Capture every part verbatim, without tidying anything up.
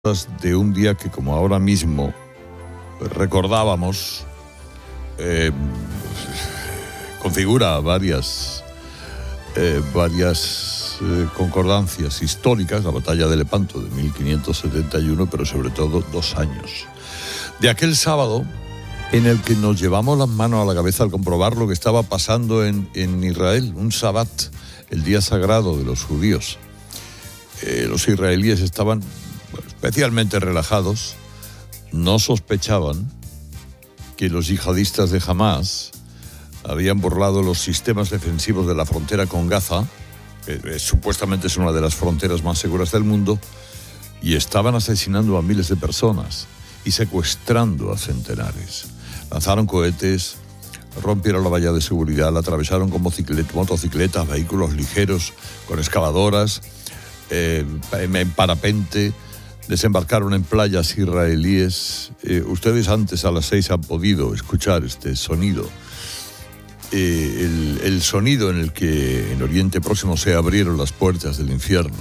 de un día que, como ahora mismo recordábamos, eh, configura varias, eh, varias eh, concordancias históricas, la batalla de Lepanto de mil quinientos setenta y uno, pero sobre todo dos años. De aquel sábado en el que nos llevamos las manos a la cabeza al comprobar lo que estaba pasando en, en Israel, un Sabbat, el día sagrado de los judíos. Eh, los israelíes estaban especialmente relajados, no sospechaban que los yihadistas de Hamás habían burlado los sistemas defensivos de la frontera con Gaza, que eh, supuestamente es una de las fronteras más seguras del mundo, y estaban asesinando a miles de personas y secuestrando a centenares. Lanzaron cohetes, rompieron la valla de seguridad, la atravesaron con motocicletas, vehículos ligeros, con excavadoras, eh, en parapente. Desembarcaron en playas israelíes. Eh, ustedes antes a las seis han podido escuchar este sonido. Eh, el, el sonido en el que en Oriente Próximo se abrieron las puertas del infierno.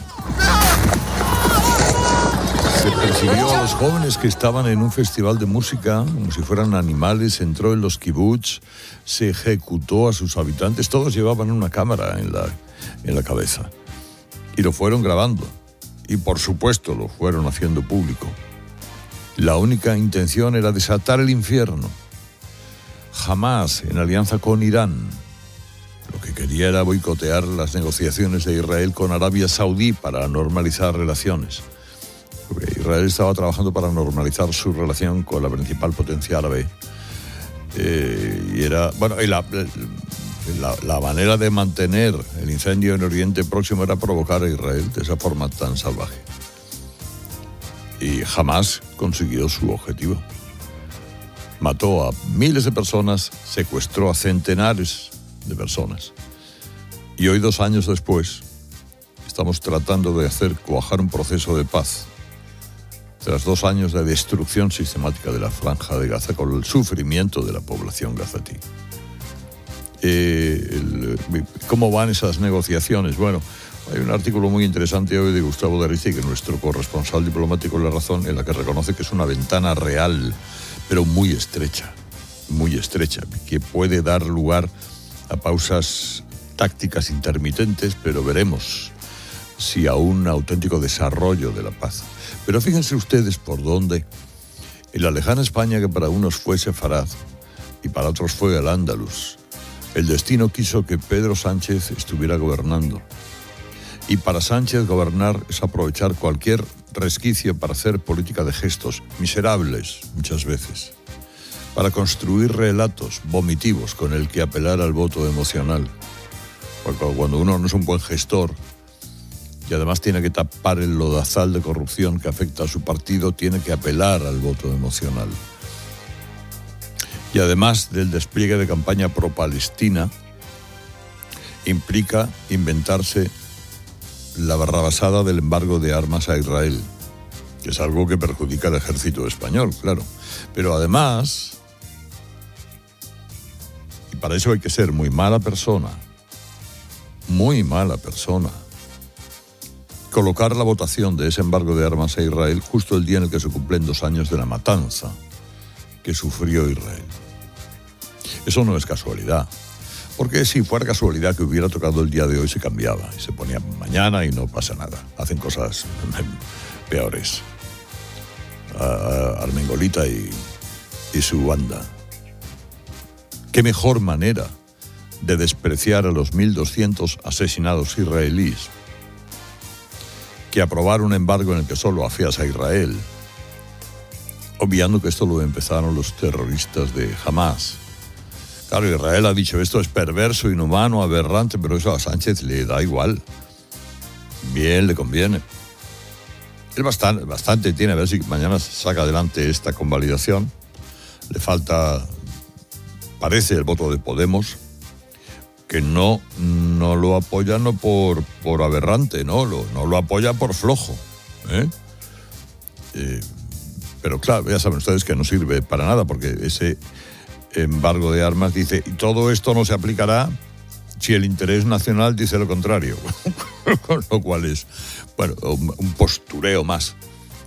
Se persiguió a los jóvenes que estaban en un festival de música, como si fueran animales, entró en los kibutz, se ejecutó a sus habitantes. Todos llevaban una cámara en la, en la cabeza y lo fueron grabando. Y por supuesto lo fueron haciendo público. La única intención era desatar el infierno. Hamás, en alianza con Irán, lo que quería era boicotear las negociaciones de Israel con Arabia Saudí para normalizar relaciones. Porque Israel estaba trabajando para normalizar su relación con la principal potencia árabe. Eh, y era, bueno, y la... La, la manera de mantener el incendio en Oriente Próximo era provocar a Israel de esa forma tan salvaje. Y jamás consiguió su objetivo. Mató a miles de personas, secuestró a centenares de personas. Y hoy, dos años después, estamos tratando de hacer cuajar un proceso de paz. Tras dos años de destrucción sistemática de la Franja de Gaza con el sufrimiento de la población gazatí. Eh, el, ¿Cómo van esas negociaciones? Bueno, hay un artículo muy interesante hoy de Gustavo D'Arristi, que es nuestro corresponsal diplomático en La Razón, en la que reconoce que es una ventana real, pero muy estrecha, muy estrecha, que puede dar lugar a pausas tácticas intermitentes, pero veremos si a un auténtico desarrollo de la paz. Pero fíjense ustedes por dónde, en la lejana España que para unos fue Sefarad y para otros fue el Andalus, el destino quiso que Pedro Sánchez estuviera gobernando. Y para Sánchez gobernar es aprovechar cualquier resquicio para hacer política de gestos, miserables muchas veces, para construir relatos vomitivos con el que apelar al voto emocional. Porque cuando uno no es un buen gestor y además tiene que tapar el lodazal de corrupción que afecta a su partido, tiene que apelar al voto emocional. Y además del despliegue de campaña pro-Palestina, implica inventarse la barrabasada del embargo de armas a Israel, que es algo que perjudica al ejército español, claro. Pero además, y para eso hay que ser muy mala persona, muy mala persona, colocar la votación de ese embargo de armas a Israel justo el día en el que se cumplen dos años de la matanza que sufrió Israel. Eso no es casualidad, porque si fuera casualidad que hubiera tocado el día de hoy se cambiaba y se ponía mañana y no pasa nada. Hacen cosas peores. Uh, Armengolita y, y su banda. Qué mejor manera de despreciar a los mil doscientos asesinados israelíes que aprobar un embargo en el que solo afeas a Israel, obviando que esto lo empezaron los terroristas de Hamás. Claro, Israel ha dicho esto es perverso, inhumano, aberrante, pero eso a Sánchez le da igual. Bien, le conviene. Él bastante, bastante tiene, a ver si mañana saca adelante esta convalidación. Le falta, parece, el voto de Podemos, que no, no lo apoya no por, por aberrante, no lo, no lo apoya por flojo. ¿eh? Eh, pero claro, ya saben ustedes que no sirve para nada, porque ese embargo de armas dice, y todo esto no se aplicará si el interés nacional dice lo contrario. Con lo cual es, bueno, un postureo más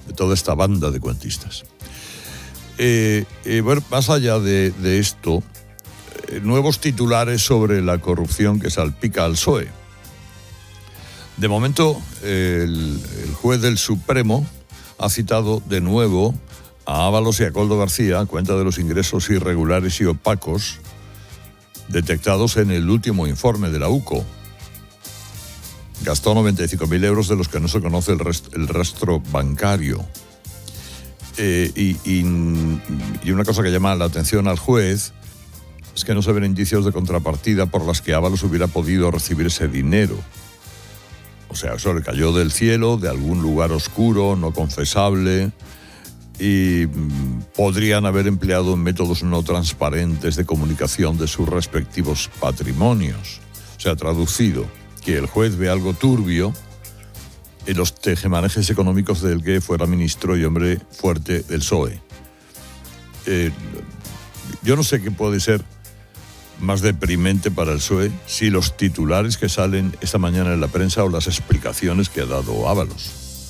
de toda esta banda de cuentistas. Eh, eh, bueno, más allá de, de esto, eh, nuevos titulares sobre la corrupción que salpica al P S O E. De momento, eh, el, el juez del Supremo ha citado de nuevo a Ábalos y a Koldo García a cuenta de los ingresos irregulares y opacos detectados en el último informe de la U C O. Gastó noventa y cinco mil euros de los que no se conoce el, rest, el rastro bancario. Eh, y, y, y una cosa que llama la atención al juez es que no se ven indicios de contrapartida por las que Ábalos hubiera podido recibir ese dinero. O sea, eso le cayó del cielo, de algún lugar oscuro, no confesable, y podrían haber empleado métodos no transparentes de comunicación de sus respectivos patrimonios. O sea, traducido, que el juez ve algo turbio en los tejemanejes económicos del que fuera ministro y hombre fuerte del P S O E. Eh, yo no sé qué puede ser más deprimente para el P S O E si los titulares que salen esta mañana en la prensa o las explicaciones que ha dado Ábalos.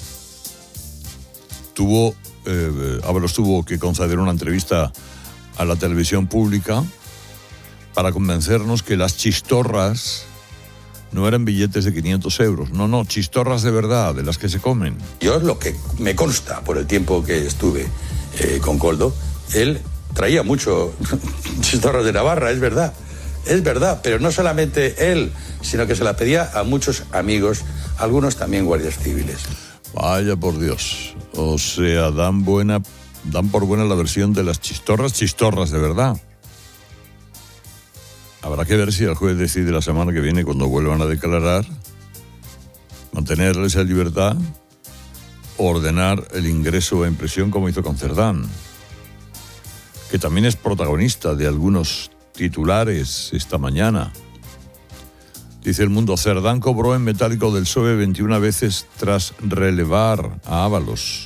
Tuvo, eh, Ábalos tuvo que conceder una entrevista a la televisión pública para convencernos que las chistorras no eran billetes de quinientos euros, no, no, chistorras de verdad, de las que se comen. Yo, lo que me consta por el tiempo que estuve eh, con Koldo, él traía mucho chistorras de Navarra, es verdad, es verdad, pero no solamente él, sino que se la pedía a muchos amigos, algunos también guardias civiles. Vaya por Dios, o sea, dan buena, dan por buena la versión de las chistorras, chistorras de verdad. Habrá que ver si el juez decide la semana que viene, cuando vuelvan a declarar, mantenerles en libertad o ordenar el ingreso en prisión como hizo con Cerdán, que también es protagonista de algunos titulares esta mañana. Dice El Mundo, Cerdán cobró en metálico del P S O E veintiuna veces tras relevar a Ábalos.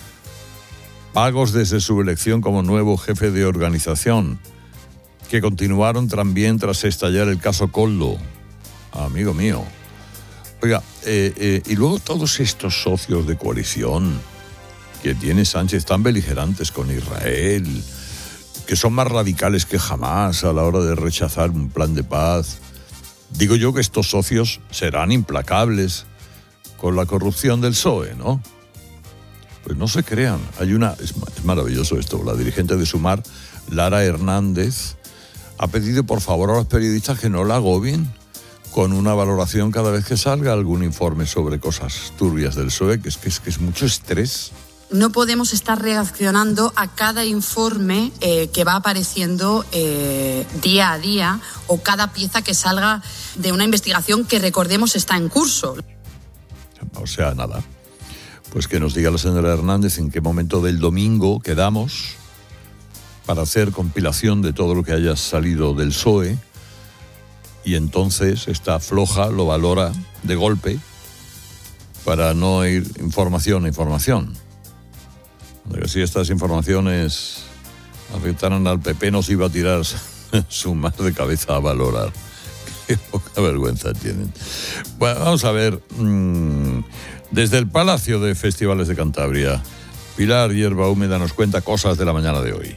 Pagos desde su elección como nuevo jefe de organización, que continuaron también tras estallar el caso Koldo. Amigo mío. Oiga, eh, eh, y luego todos estos socios de coalición que tiene Sánchez tan beligerantes con Israel, que son más radicales que jamás a la hora de rechazar un plan de paz. Digo yo que estos socios serán implacables con la corrupción del P S O E, ¿no? Pues no se crean. Hay una, es, es maravilloso esto, la dirigente de Sumar, Lara Hernández, ha pedido por favor a los periodistas que no la agobien con una valoración cada vez que salga algún informe sobre cosas turbias del P S O E, que es que es, que es mucho estrés. No podemos estar reaccionando a cada informe eh, que va apareciendo eh, día a día o cada pieza que salga de una investigación que, recordemos, está en curso. O sea, nada. Pues que nos diga la señora Hernández en qué momento del domingo quedamos para hacer compilación de todo lo que haya salido del P S O E, y entonces esta floja lo valora de golpe para no ir información a información. Porque si estas informaciones afectaran al P P, nos iba a tirar su mar de cabeza a valorar. Qué poca vergüenza tienen. Bueno, vamos a ver. Mmm, desde el Palacio de Festivales de Cantabria, Pilar Hierba Húmeda nos cuenta cosas de la mañana de hoy.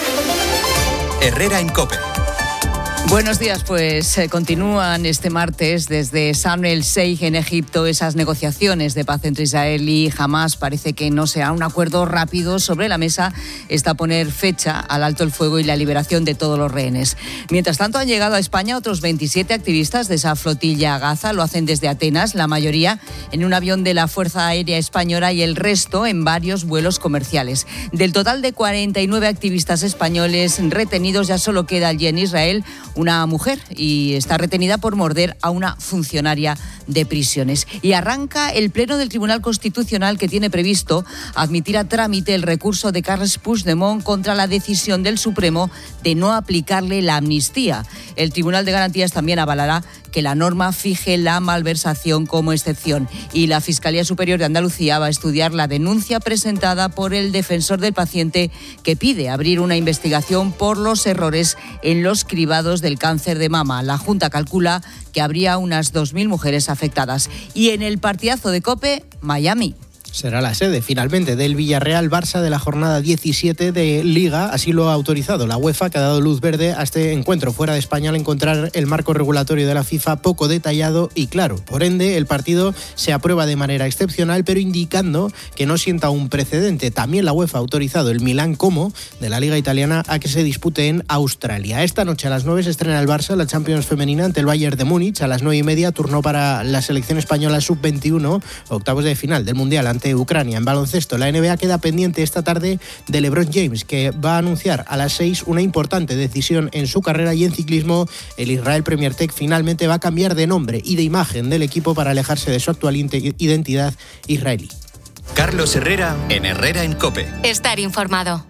Herrera en COPE. Buenos días, pues eh, continúan este martes desde Sharm el Sheikh en Egipto esas negociaciones de paz entre Israel y Hamás. Parece que no será un acuerdo rápido. Sobre la mesa está poner fecha al alto el fuego y la liberación de todos los rehenes. Mientras tanto, han llegado a España otros veintisiete activistas de esa flotilla Gaza. Lo hacen desde Atenas, la mayoría en un avión de la Fuerza Aérea Española y el resto en varios vuelos comerciales. Del total de cuarenta y nueve activistas españoles retenidos, ya solo queda allí en Israel una mujer, y está retenida por morder a una funcionaria de prisiones. Y arranca el pleno del Tribunal Constitucional, que tiene previsto admitir a trámite el recurso de Carles Puigdemont contra la decisión del Supremo de no aplicarle la amnistía. El Tribunal de Garantías también avalará que la norma fije la malversación como excepción. Y la Fiscalía Superior de Andalucía va a estudiar la denuncia presentada por el defensor del paciente, que pide abrir una investigación por los errores en los cribados del cáncer de mama. La Junta calcula que habría unas dos mil mujeres afectadas. Y en el partidazo de COPE, Miami. será la sede finalmente del Villarreal-Barça de la jornada diecisiete de Liga. Así lo ha autorizado la UEFA, que ha dado luz verde a este encuentro fuera de España al encontrar el marco regulatorio de la FIFA poco detallado y claro. Por ende, el partido se aprueba de manera excepcional, pero indicando que no sienta un precedente. También la UEFA ha autorizado el Milán Como de la Liga Italiana a que se dispute en Australia. Esta noche a las nueve se estrena el Barça, la Champions femenina, ante el Bayern de Múnich. A las nueve y media, turno para la selección española sub veintiuno, octavos de final del Mundial ante Ucrania. En baloncesto, la N B A queda pendiente esta tarde de LeBron James, que va a anunciar a las seis una importante decisión en su carrera. Y en ciclismo, el Israel Premier Tech finalmente va a cambiar de nombre y de imagen del equipo para alejarse de su actual identidad israelí. Carlos Herrera en Herrera en COPE. Estar informado.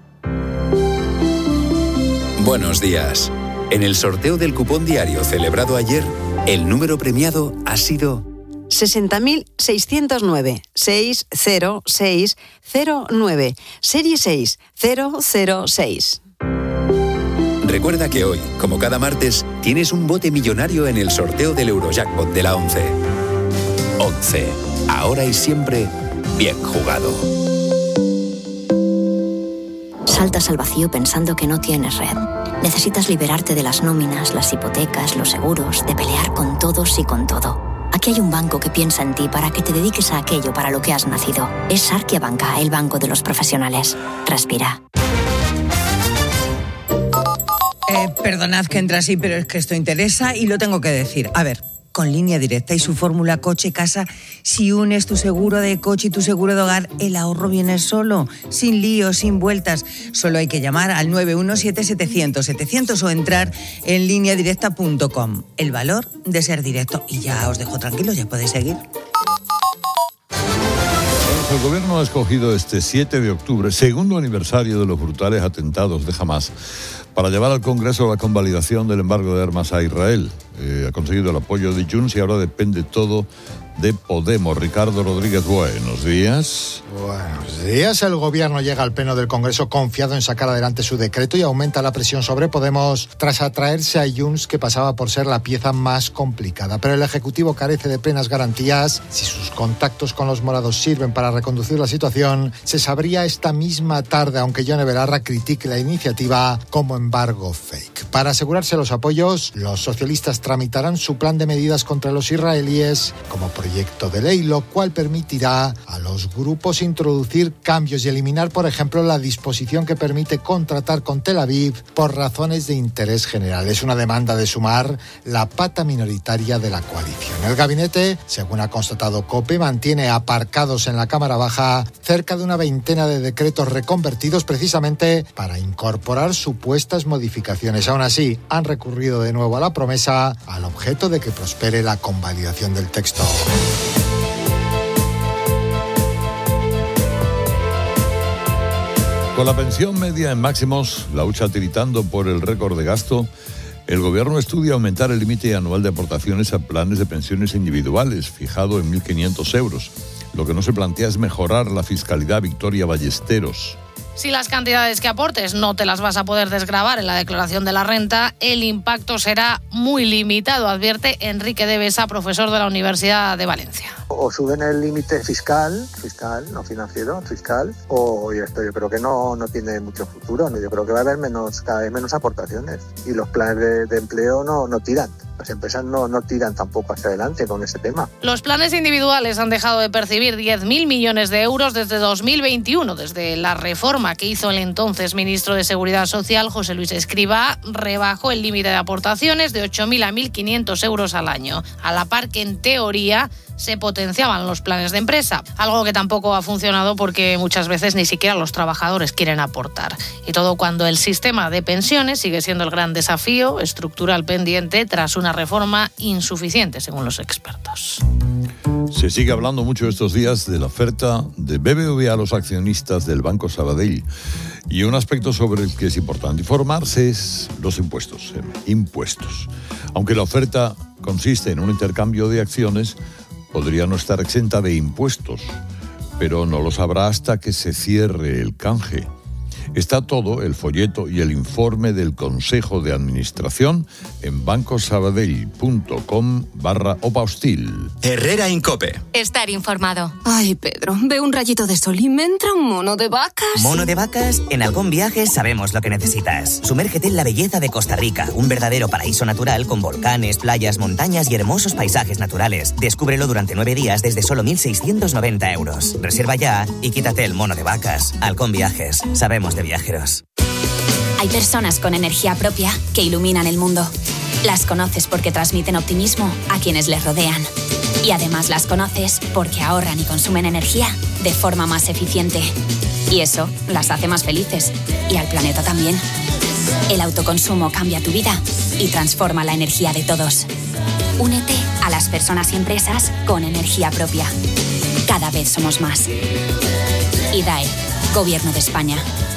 Buenos días. En el sorteo del cupón diario celebrado ayer, el número premiado ha sido sesenta mil seiscientos nueve, seis cero seis cero nueve, serie seis cero cero seis. Recuerda que hoy, como cada martes, tienes un bote millonario en el sorteo del Eurojackpot de la ONCE. ONCE. Ahora y siempre, bien jugado. Saltas al vacío pensando que no tienes red. Necesitas liberarte de las nóminas, las hipotecas, los seguros, de pelear con todos y con todo. Aquí hay un banco que piensa en ti para que te dediques a aquello para lo que has nacido. Es Sarkia Banca, el banco de los profesionales. Respira. Eh, perdonad que entre así, pero es que esto interesa y lo tengo que decir. A ver, con Línea Directa y su fórmula coche-casa, si unes tu seguro de coche y tu seguro de hogar, el ahorro viene solo, sin líos, sin vueltas. Solo hay que llamar al nueve uno siete setecientos setecientos o entrar en línea directa punto com. El valor de ser directo. Y ya os dejo tranquilos, ya podéis seguir. El gobierno ha escogido este siete de octubre, segundo aniversario de los brutales atentados de Hamás, para llevar al Congreso la convalidación del embargo de armas a Israel. Eh, ha conseguido el apoyo de Junts y ahora depende todo de Podemos. Ricardo Rodríguez, buenos días. Buenos días. El gobierno llega al pleno del Congreso confiado en sacar adelante su decreto y aumenta la presión sobre Podemos tras atraerse a Junts, que pasaba por ser la pieza más complicada. Pero el Ejecutivo carece de plenas garantías. Si sus contactos con los morados sirven para reconducir la situación, se sabría esta misma tarde, aunque Yone Belarra critique la iniciativa como embargo fake. Para asegurarse los apoyos, los socialistas tramitarán su plan de medidas contra los israelíes como proyecto de ley, lo cual permitirá a los grupos introducir cambios y eliminar, por ejemplo, la disposición que permite contratar con Tel Aviv por razones de interés general. Es una demanda de Sumar, la pata minoritaria de la coalición. El gabinete, según ha constatado COPE, mantiene aparcados en la Cámara Baja cerca de una veintena de decretos reconvertidos precisamente para incorporar supuestas modificaciones. Aún así, han recurrido de nuevo a la promesa, al objeto de que prospere la convalidación del texto. Con la pensión media en máximos, la hucha tiritando por el récord de gasto, el gobierno estudia aumentar el límite anual de aportaciones a planes de pensiones individuales, fijado en mil quinientos euros. Lo que no se plantea es mejorar la fiscalidad. Victoria Ballesteros. Si las cantidades que aportes no te las vas a poder desgravar en la declaración de la renta, el impacto será muy limitado, advierte Enrique de Besa, profesor de la Universidad de Valencia. O suben el límite fiscal, fiscal, no financiero, fiscal, o esto yo creo que no, no tiene mucho futuro, ¿no? Yo creo que va a haber menos, cada vez menos aportaciones y los planes de, de empleo no, no tiran. Las empresas no, no tiran tampoco hacia adelante con ese tema. Los planes individuales han dejado de percibir diez mil millones de euros desde dos mil veintiuno, desde la reforma que hizo el entonces ministro de Seguridad Social, José Luis Escrivá, rebajó el límite de aportaciones de ocho mil a mil quinientos euros al año, a la par que en teoría se potenciaban los planes de empresa, algo que tampoco ha funcionado porque muchas veces ni siquiera los trabajadores quieren aportar. Y todo cuando el sistema de pensiones sigue siendo el gran desafío estructural pendiente tras una reforma insuficiente, según los expertos. Se sigue hablando mucho estos días de la oferta de B B V a los accionistas del Banco Sabadell. Y un aspecto sobre el que es importante informarse es los impuestos. Eh, impuestos. Aunque la oferta consiste en un intercambio de acciones, podría no estar exenta de impuestos, pero no lo sabrá hasta que se cierre el canje. Está todo, el folleto y el informe del Consejo de Administración en bancosabadell.com barra opahostil. Herrera Incope. Estar informado. Ay, Pedro, veo un rayito de sol y me entra un mono de vacas. ¿Mono de vacas? En Halcón Viajes sabemos lo que necesitas. Sumérgete en la belleza de Costa Rica, un verdadero paraíso natural con volcanes, playas, montañas y hermosos paisajes naturales. Descúbrelo durante nueve días desde solo mil seiscientos noventa euros. Reserva ya y quítate el mono de vacas. Halcón Viajes. Sabemos de viajeros. Hay personas con energía propia que iluminan el mundo. Las conoces porque transmiten optimismo a quienes les rodean. Y además las conoces porque ahorran y consumen energía de forma más eficiente. Y eso las hace más felices. Y al planeta también. El autoconsumo cambia tu vida y transforma la energía de todos. Únete a las personas y empresas con energía propia. Cada vez somos más. I D A E, Gobierno de España.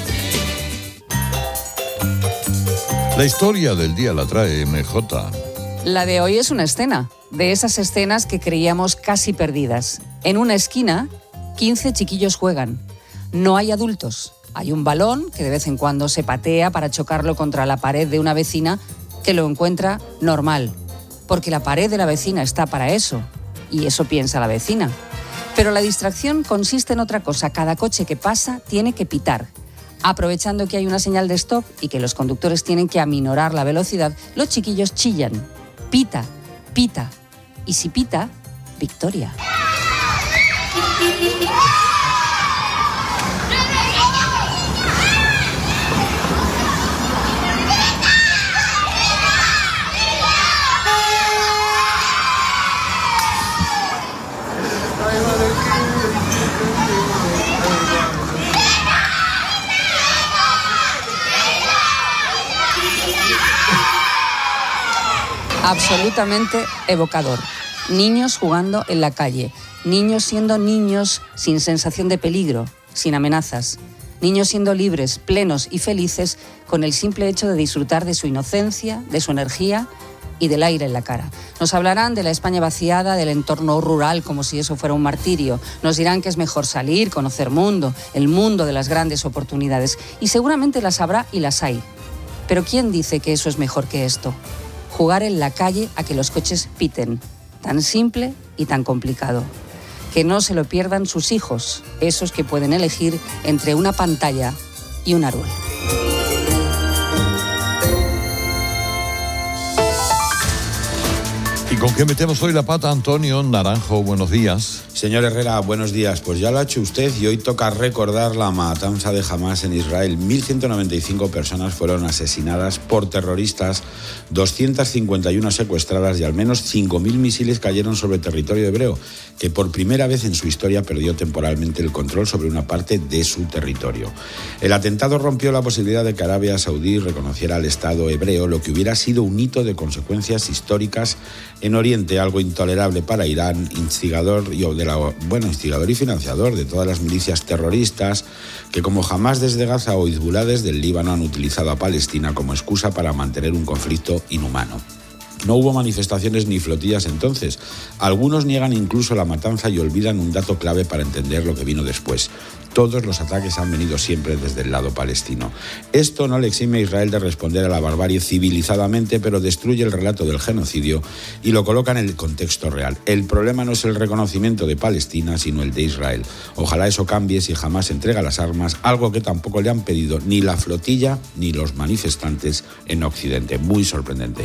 La historia del día la trae M J. La de hoy es una escena, de esas escenas que creíamos casi perdidas. En una esquina, quince chiquillos juegan. No hay adultos. Hay un balón que de vez en cuando se patea para chocarlo contra la pared de una vecina que lo encuentra normal. Porque la pared de la vecina está para eso. Y eso piensa la vecina. Pero la distracción consiste en otra cosa. Cada coche que pasa tiene que pitar. Aprovechando que hay una señal de stop y que los conductores tienen que aminorar la velocidad, los chiquillos chillan. Pita, pita. Y si pita, victoria. Absolutamente evocador. Niños jugando en la calle, niños siendo niños sin sensación de peligro, sin amenazas, niños siendo libres, plenos y felices con el simple hecho de disfrutar de su inocencia, de su energía y del aire en la cara. Nos hablarán de la España vaciada, del entorno rural, como si eso fuera un martirio. Nos dirán que es mejor salir, conocer mundo, el mundo de las grandes oportunidades. Y seguramente las habrá y las hay. Pero ¿quién dice que eso es mejor que esto? Jugar en la calle a que los coches piten. Tan simple y tan complicado. Que no se lo pierdan sus hijos, esos que pueden elegir entre una pantalla y un árbol. ¿Y con qué metemos hoy la pata, Antonio Naranjo? Buenos días. Señor Herrera, buenos días. Pues ya lo ha hecho usted y hoy toca recordar la matanza de Hamás en Israel. mil ciento noventa y cinco personas fueron asesinadas por terroristas, doscientas cincuenta y uno secuestradas y al menos cinco mil misiles cayeron sobre territorio hebreo, que por primera vez en su historia perdió temporalmente el control sobre una parte de su territorio. El atentado rompió la posibilidad de que Arabia Saudí reconociera al Estado hebreo, lo que hubiera sido un hito de consecuencias históricas en Oriente, algo intolerable para Irán, instigador y de la, bueno, instigador y financiador de todas las milicias terroristas que, como Hamás desde Gaza o Hezbolá desde el Líbano, han utilizado a Palestina como excusa para mantener un conflicto inhumano. No hubo manifestaciones ni flotillas entonces. Algunos niegan incluso la matanza y olvidan un dato clave para entender lo que vino después. Todos los ataques han venido siempre desde el lado palestino. Esto no le exime a Israel de responder a la barbarie civilizadamente, pero destruye el relato del genocidio y lo coloca en el contexto real. El problema no es el reconocimiento de Palestina, sino el de Israel. Ojalá eso cambie si jamás entrega las armas, algo que tampoco le han pedido ni la flotilla ni los manifestantes en Occidente. Muy sorprendente.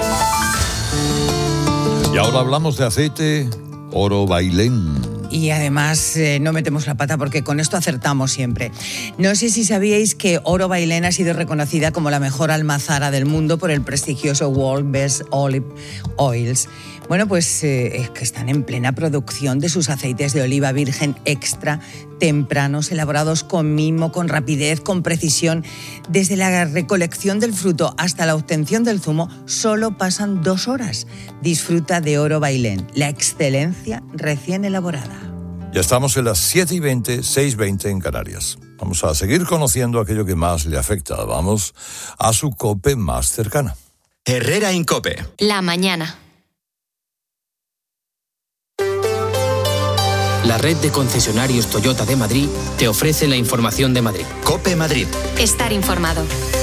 Y ahora hablamos de aceite Oro Bailén. Y además eh, no metemos la pata porque con esto acertamos siempre. No sé si sabíais que Oro Bailén ha sido reconocida como la mejor almazara del mundo por el prestigioso World Best Olive Oils. Bueno, pues eh, es que están en plena producción de sus aceites de oliva virgen extra, tempranos, elaborados con mimo, con rapidez, con precisión. Desde la recolección del fruto hasta la obtención del zumo solo pasan dos horas. Disfruta de Oro Bailén, la excelencia recién elaborada. Ya estamos en las siete y veinte, seis y veinte en Canarias. Vamos a seguir conociendo aquello que más le afecta. Vamos a su COPE más cercana. Herrera Incope. La mañana. La red de concesionarios Toyota de Madrid te ofrece la información de Madrid. COPE Madrid. Estar informado.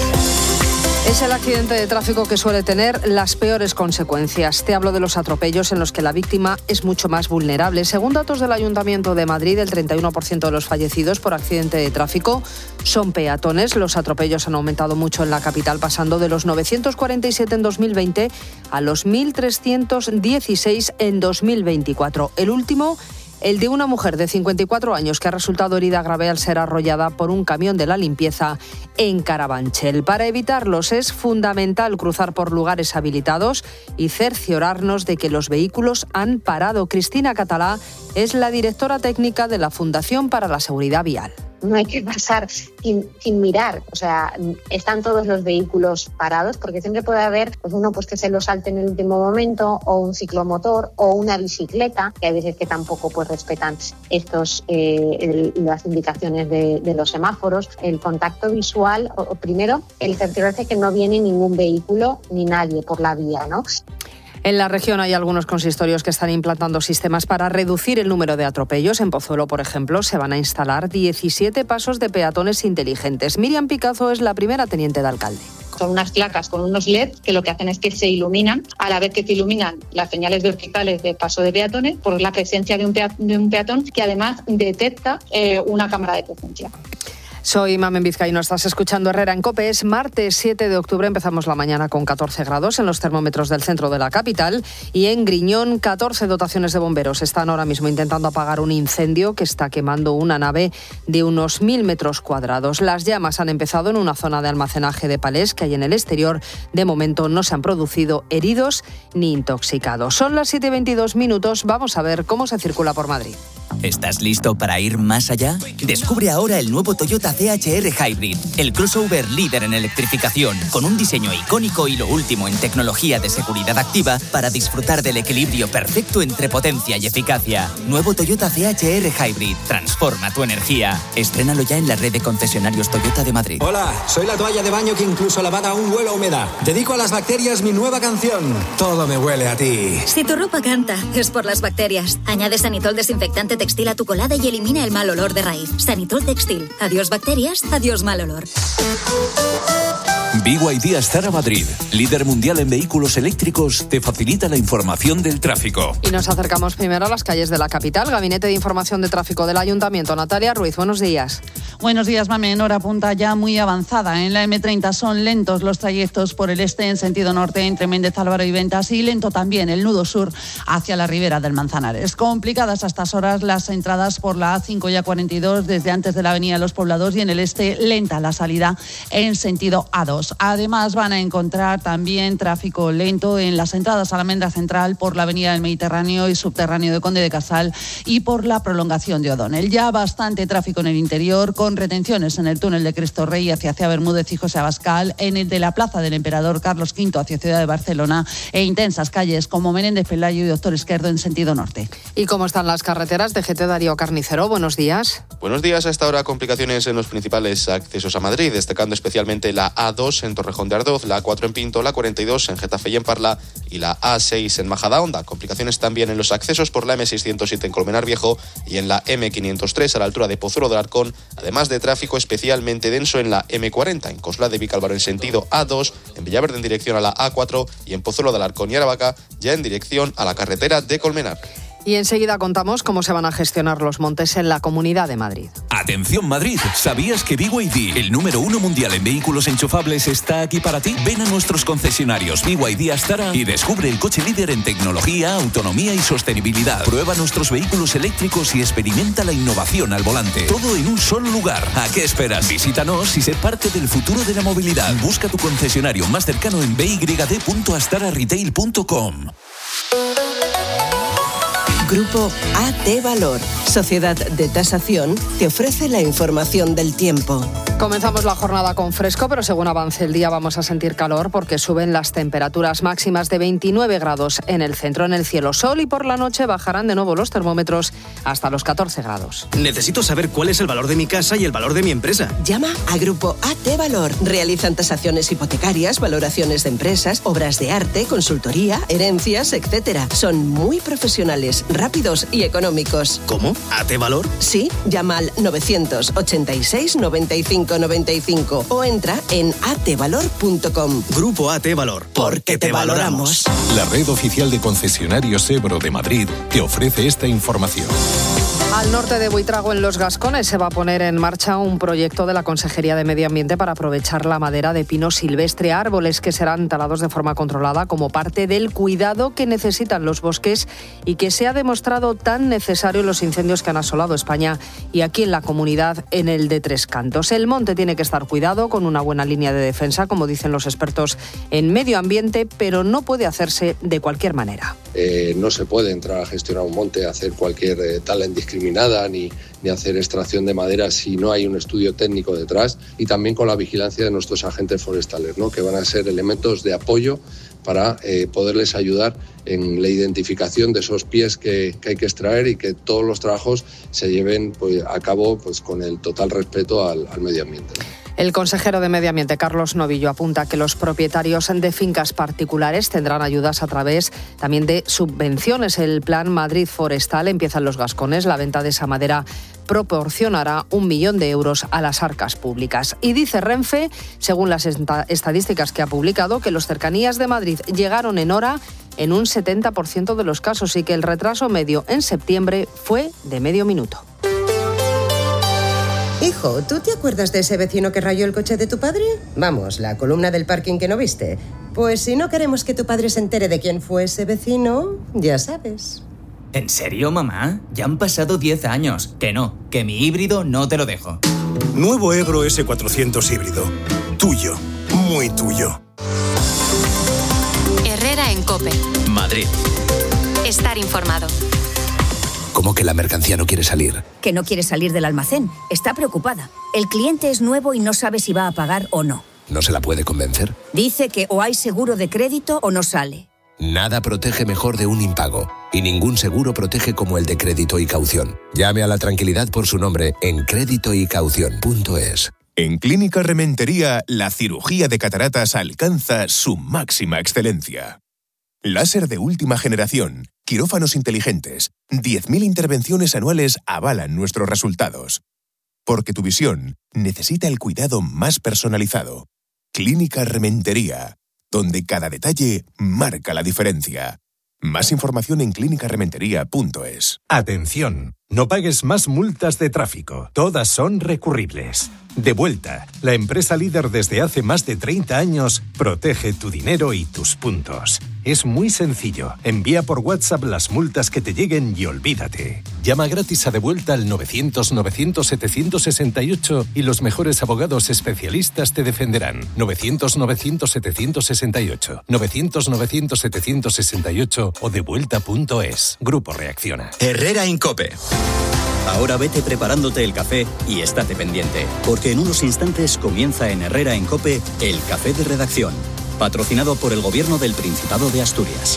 Es el accidente de tráfico que suele tener las peores consecuencias. Te hablo de los atropellos en los que la víctima es mucho más vulnerable. Según datos del Ayuntamiento de Madrid, el treinta y uno por ciento de los fallecidos por accidente de tráfico son peatones. Los atropellos han aumentado mucho en la capital, pasando de los novecientos cuarenta y siete en dos mil veinte a los mil trescientos dieciséis en dos mil veinticuatro. El último, el de una mujer de cincuenta y cuatro años que ha resultado herida grave al ser arrollada por un camión de la limpieza en Carabanchel. Para evitarlos es fundamental cruzar por lugares habilitados y cerciorarnos de que los vehículos han parado. Cristina Catalá es la directora técnica de la Fundación para la Seguridad Vial. No hay que pasar sin, sin mirar, o sea, están todos los vehículos parados, porque siempre puede haber pues uno pues que se lo salte en el último momento, o un ciclomotor, o una bicicleta, que hay veces que tampoco pues respetan estos eh, el, las indicaciones de, de los semáforos. El contacto visual, o, o primero, el cerciorarse que no viene ningún vehículo ni nadie por la vía, ¿no? En la región hay algunos consistorios que están implantando sistemas para reducir el número de atropellos. En Pozuelo, por ejemplo, se van a instalar diecisiete pasos de peatones inteligentes. Miriam Picazo es la primera teniente de alcalde. Son unas placas con unos L E D que lo que hacen es que se iluminan, a la vez que se iluminan las señales verticales de paso de peatones, por la presencia de un, pea- de un peatón que además detecta eh, una cámara de presencia. Soy Mamen Vizcaíno, estás escuchando Herrera en COPE. Es martes siete de octubre, empezamos la mañana con catorce grados en los termómetros del centro de la capital y en Griñón catorce dotaciones de bomberos. Están ahora mismo intentando apagar un incendio que está quemando una nave de unos mil metros cuadrados. Las llamas han empezado en una zona de almacenaje de palés que hay en el exterior. De momento no se han producido heridos ni intoxicados. Son las siete y veintidós minutos, vamos a ver cómo se circula por Madrid. ¿Estás listo para ir más allá? Descubre ahora el nuevo Toyota C H R Hybrid, el crossover líder en electrificación, con un diseño icónico y lo último en tecnología de seguridad activa para disfrutar del equilibrio perfecto entre potencia y eficacia. Nuevo Toyota C H R Hybrid, transforma tu energía. Estrénalo ya en la red de concesionarios Toyota de Madrid. Hola, soy la toalla de baño que incluso lavada aún huele a humedad. Dedico a las bacterias mi nueva canción. Todo me huele a ti. Si tu ropa canta, es por las bacterias. Añade Sanitol desinfectante textil a tu colada y elimina el mal olor de raíz. Sanitol Textil. Adiós bacterias, adiós mal olor. B Y D Astara Madrid, líder mundial en vehículos eléctricos, te facilita la información del tráfico. Y nos acercamos primero a las calles de la capital. Gabinete de Información de Tráfico del Ayuntamiento. Natalia Ruiz, buenos días. Buenos días, Mamen. Hora punta ya muy avanzada. En la eme treinta son lentos los trayectos por el este en sentido norte entre Méndez Álvaro y Ventas y lento también el nudo sur hacia la ribera del Manzanares. Complicadas a estas horas las entradas por la A cinco y A cuarenta y dos desde antes de la avenida Los Poblados y en el este lenta la salida en sentido A dos. Además van a encontrar también tráfico lento en las entradas a la Almendra Central por la avenida del Mediterráneo y subterráneo de Conde de Casal y por la prolongación de O'Donnell. Ya bastante tráfico en el interior con retenciones en el túnel de Cristo Rey hacia Cea Bermúdez y José Abascal, en el de la Plaza del Emperador Carlos quinto hacia Ciudad de Barcelona e intensas calles como Menéndez Pelayo y Doctor Esquerdo en sentido norte. ¿Y cómo están las carreteras? D G T Darío Carnicero, buenos días. Buenos días. A esta hora complicaciones en los principales accesos a Madrid, destacando especialmente la A dos en Torrejón de Ardoz, la A cuatro en Pinto, la cuarenta y dos en Getafe y en Parla y la A seis en Majadahonda. Complicaciones también en los accesos por la eme seiscientos siete en Colmenar Viejo y en la eme quinientos tres a la altura de Pozuelo del Arcón, además de tráfico especialmente denso en la eme cuarenta en Coslada de Vicálvaro en sentido A dos, en Villaverde en dirección a la A cuatro y en Pozuelo del Arcón y Aravaca ya en dirección a la carretera de Colmenar. Y enseguida contamos cómo se van a gestionar los montes en la Comunidad de Madrid. Atención Madrid, ¿sabías que B Y D, el número uno mundial en vehículos enchufables, está aquí para ti? Ven a nuestros concesionarios B Y D Astara y descubre el coche líder en tecnología, autonomía y sostenibilidad. Prueba nuestros vehículos eléctricos y experimenta la innovación al volante. Todo en un solo lugar. ¿A qué esperas? Visítanos y sé parte del futuro de la movilidad. Busca tu concesionario más cercano en b y d punto astara retail punto com. Grupo A T Valor, Sociedad de Tasación, te ofrece la información del tiempo. Comenzamos la jornada con fresco, pero según avance el día vamos a sentir calor porque suben las temperaturas máximas de veintinueve grados en el centro, en el cielo sol, y por la noche bajarán de nuevo los termómetros hasta los catorce grados. Necesito saber cuál es el valor de mi casa y el valor de mi empresa. Llama a Grupo A T Valor. Realizan tasaciones hipotecarias, valoraciones de empresas, obras de arte, consultoría, herencias, etcétera. Son muy profesionales, rápidos y económicos. ¿Cómo? ¿A T Valor? Sí, llama al novecientos ochenta y seis noventa y cinco noventa y cinco o entra en a t valor punto com. Grupo A T Valor. Porque te valoramos. La red oficial de concesionarios Ebro de Madrid te ofrece esta información. Al norte de Buitrago, en Los Gascones, se va a poner en marcha un proyecto de la Consejería de Medio Ambiente para aprovechar la madera de pino silvestre, árboles que serán talados de forma controlada como parte del cuidado que necesitan los bosques y que se ha demostrado tan necesario en los incendios que han asolado España y aquí en la comunidad en el de Tres Cantos. El monte tiene que estar cuidado con una buena línea de defensa, como dicen los expertos en medio ambiente, pero no puede hacerse de cualquier manera. Eh, no se puede entrar a gestionar un monte, hacer cualquier eh, tala indiscriminada ni, ni hacer extracción de madera si no hay un estudio técnico detrás, y también con la vigilancia de nuestros agentes forestales, ¿no?, que van a ser elementos de apoyo para eh, poderles ayudar en la identificación de esos pies que, que hay que extraer y que todos los trabajos se lleven pues, a cabo pues, con el total respeto al, al medio ambiente. El consejero de Medio Ambiente, Carlos Novillo, apunta que los propietarios de fincas particulares tendrán ayudas a través también de subvenciones. El Plan Madrid Forestal empieza en Los Gascones. La venta de esa madera proporcionará un millón de euros a las arcas públicas. Y dice Renfe, según las estadísticas que ha publicado, que los cercanías de Madrid llegaron en hora en un setenta por ciento de los casos y que el retraso medio en septiembre fue de medio minuto. Hijo, ¿tú te acuerdas de ese vecino que rayó el coche de tu padre? Vamos, la columna del parking que no viste. Pues si no queremos que tu padre se entere de quién fue ese vecino, ya sabes. ¿En serio, mamá? Ya han pasado diez años. Que no, que mi híbrido no te lo dejo. Nuevo Ebro ese cuatrocientos híbrido. Tuyo, muy tuyo. Herrera en COPE. Madrid. Estar informado. ¿Cómo que la mercancía no quiere salir? Que no quiere salir del almacén. Está preocupada. El cliente es nuevo y no sabe si va a pagar o no. ¿No se la puede convencer? Dice que o hay seguro de crédito o no sale. Nada protege mejor de un impago. Y ningún seguro protege como el de crédito y caución. Llame a la tranquilidad por su nombre en crédito y caución punto es. En Clínica Rementería, la cirugía de cataratas alcanza su máxima excelencia. Láser de última generación, quirófanos inteligentes, diez mil intervenciones anuales avalan nuestros resultados. Porque tu visión necesita el cuidado más personalizado. Clínica Rementería, donde cada detalle marca la diferencia. Más información en clínica rementería punto es. Atención, no pagues más multas de tráfico. Todas son recurribles. Devuelta, la empresa líder desde hace más de treinta años, protege tu dinero y tus puntos. Es muy sencillo. Envía por WhatsApp las multas que te lleguen y olvídate. Llama gratis a Devuelta al novecientos novecientos setecientos sesenta y ocho y los mejores abogados especialistas te defenderán. novecientos novecientos setecientos sesenta y ocho, novecientos novecientos setecientos sesenta y ocho o devuelta punto es. Grupo Reacciona. Herrera en COPE. Ahora vete preparándote el café y estate pendiente, porque en unos instantes comienza en Herrera en COPE el Café de Redacción, patrocinado por el Gobierno del Principado de Asturias.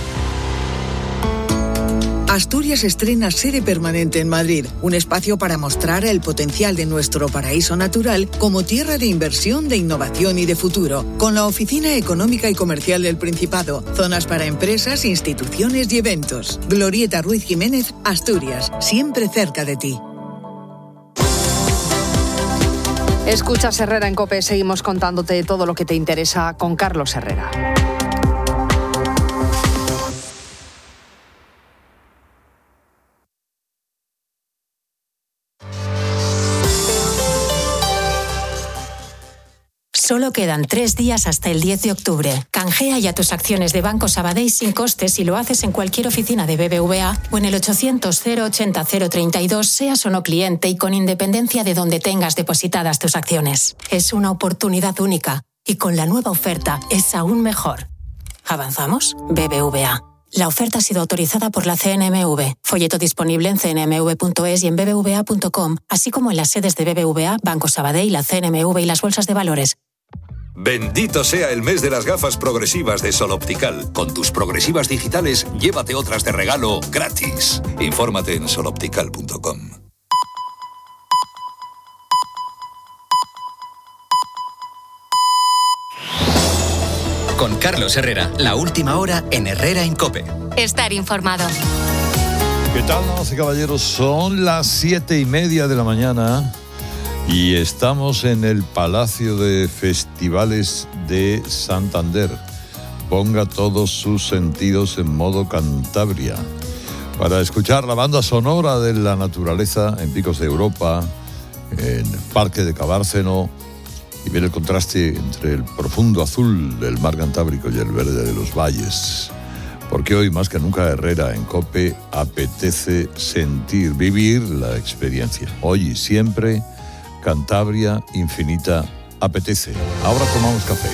Asturias estrena sede permanente en Madrid, un espacio para mostrar el potencial de nuestro paraíso natural como tierra de inversión, de innovación y de futuro, con la Oficina Económica y Comercial del Principado, zonas para empresas, instituciones y eventos. Glorieta Ruiz Jiménez, Asturias, siempre cerca de ti. Escuchas Herrera en COPE, seguimos contándote todo lo que te interesa con Carlos Herrera. Solo quedan tres días hasta el diez de octubre. Canjea ya tus acciones de Banco Sabadell sin costes si lo haces en cualquier oficina de B B V A o en el ochocientos cero ochenta cero treinta y dos, seas o no cliente y con independencia de donde tengas depositadas tus acciones. Es una oportunidad única y con la nueva oferta es aún mejor. ¿Avanzamos? B B V A. La oferta ha sido autorizada por la C N M V. Folleto disponible en c n m v punto es y en b b v a punto com, así como en las sedes de B B V A, Banco Sabadell, la C N M V y las bolsas de valores. Bendito sea el mes de las gafas progresivas de Sol Optical. Con tus progresivas digitales, llévate otras de regalo gratis. Infórmate en sol optical punto com. Con Carlos Herrera, la última hora en Herrera en COPE. Estar informado. ¿Qué tal, damas y caballeros? Son las siete y media de la mañana y estamos en el Palacio de Festivales de Santander. Ponga todos sus sentidos en modo Cantabria para escuchar la banda sonora de la naturaleza en Picos de Europa, en Parque de Cabárceno, y ver el contraste entre el profundo azul del mar Cantábrico y el verde de los valles. Porque hoy, más que nunca, Herrera en COPE apetece sentir, vivir la experiencia. Hoy y siempre, Cantabria infinita apetece. Ahora tomamos café.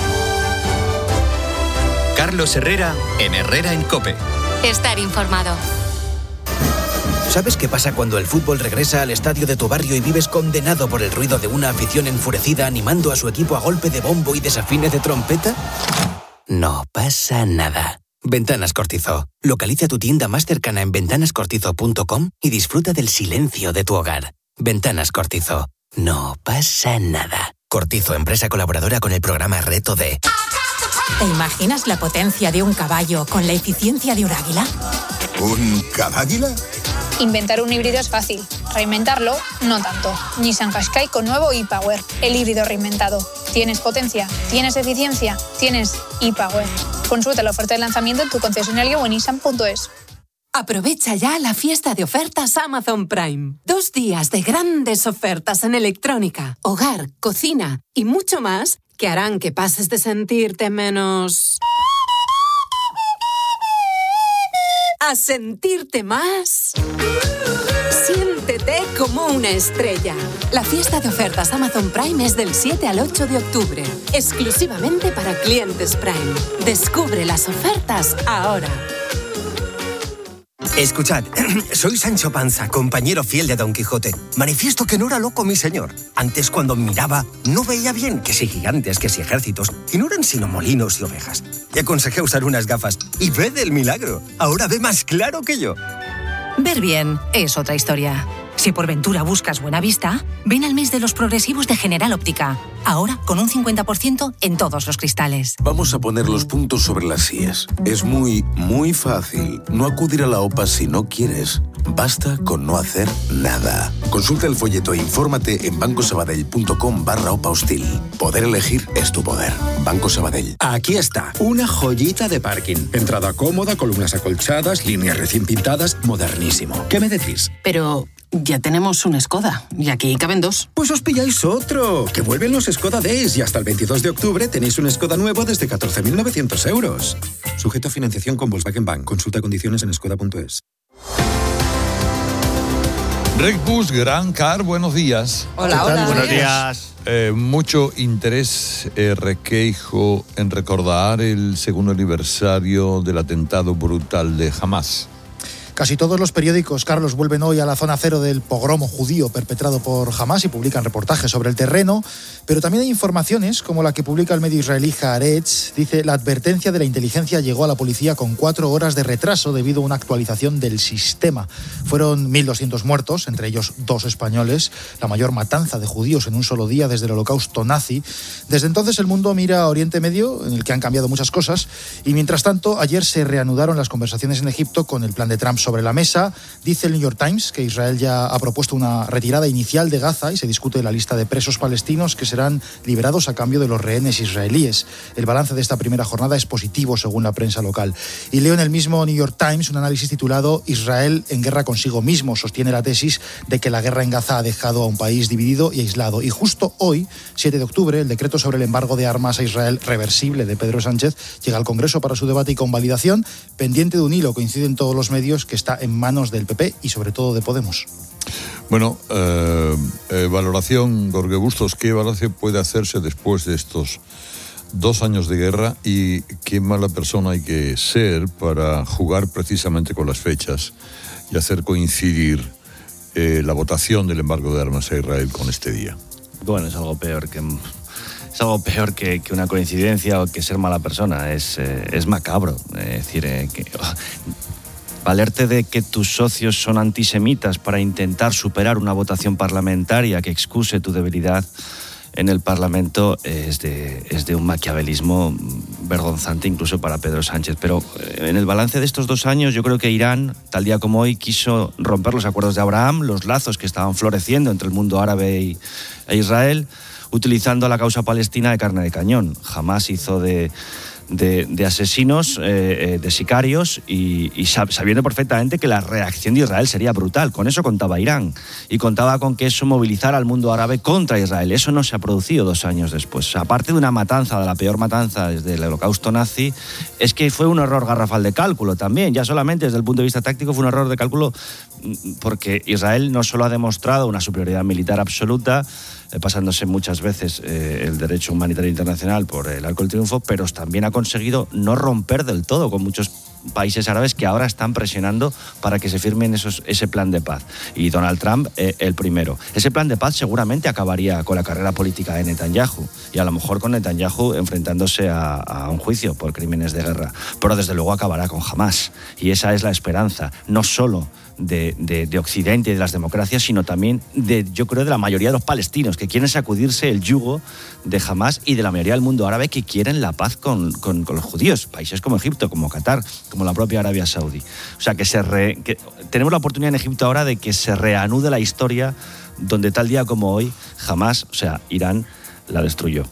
Carlos Herrera en Herrera en COPE. Estar informado. ¿Sabes qué pasa cuando el fútbol regresa al estadio de tu barrio y vives condenado por el ruido de una afición enfurecida animando a su equipo a golpe de bombo y desafines de trompeta? No pasa nada. Ventanas Cortizo. Localiza tu tienda más cercana en ventanas cortizo punto com y disfruta del silencio de tu hogar. Ventanas Cortizo. No pasa nada. Cortizo, empresa colaboradora con el programa Reto D. ¿Te imaginas la potencia de un caballo con la eficiencia de un águila? ¿Un caballo? Inventar un híbrido es fácil, reinventarlo no tanto. Nissan Qashqai con nuevo e-Power, el híbrido reinventado. ¿Tienes potencia? ¿Tienes eficiencia? ¿Tienes e-Power? Consulta la oferta de lanzamiento en tu concesionario o en nissan punto es. Aprovecha ya la fiesta de ofertas Amazon Prime. Dos días de grandes ofertas en electrónica, hogar, cocina y mucho más que harán que pases de sentirte menos a sentirte más. Siéntete como una estrella. La fiesta de ofertas Amazon Prime es del siete al ocho de octubre, exclusivamente para clientes Prime. Descubre las ofertas ahora. Escuchad, soy Sancho Panza, compañero fiel de Don Quijote. Manifiesto que no era loco mi señor. Antes, cuando miraba, no veía bien, que si gigantes, que si ejércitos, y no eran sino molinos y ovejas. Le aconsejé usar unas gafas, y ved el milagro. Ahora ve más claro que yo. Ver bien es otra historia. Si por ventura buscas buena vista, ven al mes de los progresivos de General Óptica. Ahora con un cincuenta por ciento en todos los cristales. Vamos a poner los puntos sobre las íes. Es muy, muy fácil no acudir a la OPA si no quieres. Basta con no hacer nada. Consulta el folleto e infórmate en bancosabadell.com barra OPA hostil. Poder elegir es tu poder. Banco Sabadell. Aquí está, una joyita de parking. Entrada cómoda, columnas acolchadas, líneas recién pintadas, modernísimo. ¿Qué me decís? Pero ya tenemos un Skoda y aquí caben dos. Pues os pilláis otro, que vuelven los Skoda Days y hasta el veintidós de octubre tenéis un Skoda nuevo desde catorce mil novecientos euros. Sujeto a financiación con Volkswagen Bank. Consulta condiciones en skoda punto es. Recbus Gran Car, buenos días. Hola, hola. Buenos días. Eh, mucho interés, eh, Requeijo, en recordar el segundo aniversario del atentado brutal de Hamás. Casi todos los periódicos, Carlos, vuelven hoy a la zona cero del pogromo judío perpetrado por Hamás y publican reportajes sobre el terreno, pero también hay informaciones como la que publica el medio israelí Haaretz. Dice, la advertencia de la inteligencia llegó a la policía con cuatro horas de retraso debido a una actualización del sistema. Fueron mil doscientos muertos, entre ellos dos españoles, la mayor matanza de judíos en un solo día desde el holocausto nazi. Desde entonces el mundo mira a Oriente Medio, en el que han cambiado muchas cosas, y mientras tanto ayer se reanudaron las conversaciones en Egipto con el plan de Trump sobre la mesa. Dice el New York Times que Israel ya ha propuesto una retirada inicial de Gaza y se discute la lista de presos palestinos que serán liberados a cambio de los rehenes israelíes. El balance de esta primera jornada es positivo según la prensa local. Y leo en el mismo New York Times un análisis titulado Israel en guerra consigo mismo. Sostiene la tesis de que la guerra en Gaza ha dejado a un país dividido y aislado. Y justo hoy, siete de octubre, el decreto sobre el embargo de armas a Israel reversible de Pedro Sánchez llega al Congreso para su debate y convalidación, pendiente de un hilo, coinciden todos los medios, que está en manos del P P y sobre todo de Podemos. Bueno, eh, eh, valoración, Jorge Bustos, ¿qué valoración puede hacerse después de estos dos años de guerra y qué mala persona hay que ser para jugar precisamente con las fechas y hacer coincidir eh, la votación del embargo de armas a Israel con este día. Bueno, es algo peor que... Es algo peor que, que una coincidencia o que ser mala persona. Es, eh, es macabro. Es decir, eh, que, oh, valerte de que tus socios son antisemitas para intentar superar una votación parlamentaria que excuse tu debilidad en el Parlamento es de, es de un maquiavelismo vergonzante incluso para Pedro Sánchez. Pero en el balance de estos dos años yo creo que Irán, tal día como hoy, quiso romper los acuerdos de Abraham, los lazos que estaban floreciendo entre el mundo árabe y, e Israel, utilizando la causa palestina de carne de cañón. Jamás hizo de, de, de asesinos, eh, de sicarios, y, y sabiendo perfectamente que la reacción de Israel sería brutal. Con eso contaba Irán, y contaba con que eso movilizara al mundo árabe contra Israel. Eso no se ha producido dos años después. Aparte de una matanza, de la peor matanza desde el holocausto nazi, es que fue un error garrafal de cálculo también. Ya solamente desde el punto de vista táctico fue un error de cálculo porque Israel no solo ha demostrado una superioridad militar absoluta, eh, pasándose muchas veces eh, el derecho humanitario internacional por el arco del triunfo, pero también ha conseguido no romper del todo con muchos países árabes que ahora están presionando para que se firmen esos, ese plan de paz. Y Donald Trump, eh, el primero. Ese plan de paz seguramente acabaría con la carrera política de Netanyahu, y a lo mejor con Netanyahu enfrentándose a, a un juicio por crímenes de guerra. Pero desde luego acabará con Hamás. Y esa es la esperanza, no solo De, de, de Occidente y de las democracias, sino también de, yo creo, de la mayoría de los palestinos que quieren sacudirse el yugo de Hamás y de la mayoría del mundo árabe que quieren la paz con, con, con los judíos, países como Egipto, como Qatar, como la propia Arabia Saudí. O sea, que, se re, que tenemos la oportunidad en Egipto ahora de que se reanude la historia donde tal día como hoy Hamás, o sea, Irán, la destruyó.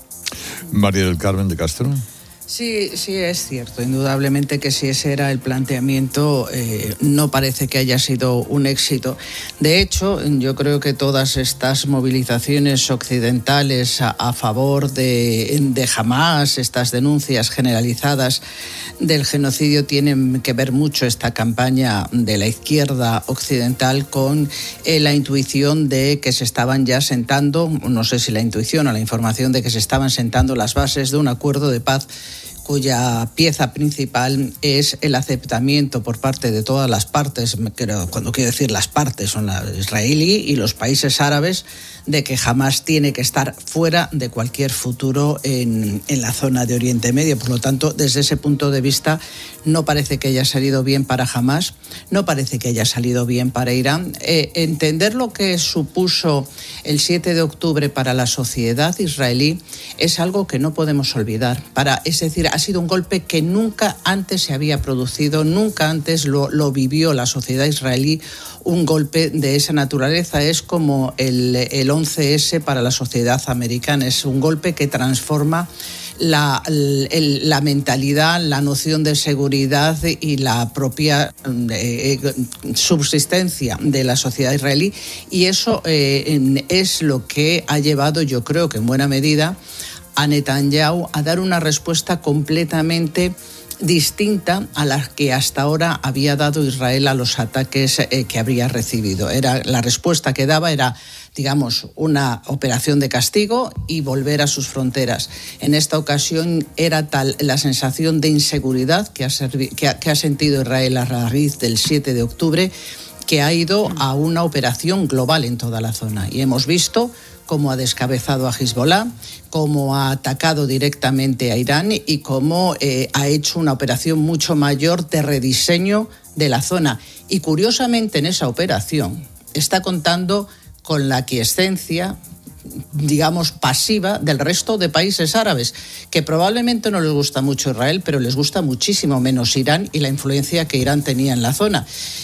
María del Carmen de Castro. Sí, sí, es cierto. Indudablemente que si ese era el planteamiento, eh, no parece que haya sido un éxito. De hecho, yo creo que todas estas movilizaciones occidentales a, a favor de, de Hamás, estas denuncias generalizadas del genocidio, tienen que ver mucho esta campaña de la izquierda occidental con eh, la intuición de que se estaban ya sentando, no sé si la intuición o la información de que se estaban sentando las bases de un acuerdo de paz cuya pieza principal es el aceptamiento por parte de todas las partes, cuando quiero decir las partes son la israelí y los países árabes, de que Hamás tiene que estar fuera de cualquier futuro en, en la zona de Oriente Medio. Por lo tanto, desde ese punto de vista, no parece que haya salido bien para Hamás, no parece que haya salido bien para Irán. Eh, entender lo que supuso el siete de octubre para la sociedad israelí es algo que no podemos olvidar. Para, es decir, ha sido un golpe que nunca antes se había producido, nunca antes lo, lo vivió la sociedad israelí, un golpe de esa naturaleza. Es como el, el once ese para la sociedad americana, es un golpe que transforma la, el, la mentalidad, la noción de seguridad y la propia eh, subsistencia de la sociedad israelí, y eso eh, es lo que ha llevado, yo creo que en buena medida, a Netanyahu a dar una respuesta completamente distinta a la que hasta ahora había dado Israel a los ataques eh, que habría recibido. Era, la respuesta que daba era, digamos, una operación de castigo y volver a sus fronteras. En esta ocasión era tal la sensación de inseguridad que ha, servi- que ha, que ha sentido Israel a raíz del siete de octubre, que ha ido a una operación global en toda la zona. Y hemos visto cómo ha descabezado a Hezbollah, cómo ha atacado directamente a Irán y cómo eh, ha hecho una operación mucho mayor de rediseño de la zona. Y curiosamente en esa operación está contando con la aquiescencia, digamos, pasiva del resto de países árabes, que probablemente no les gusta mucho Israel, pero les gusta muchísimo menos Irán y la influencia que Irán tenía en la zona.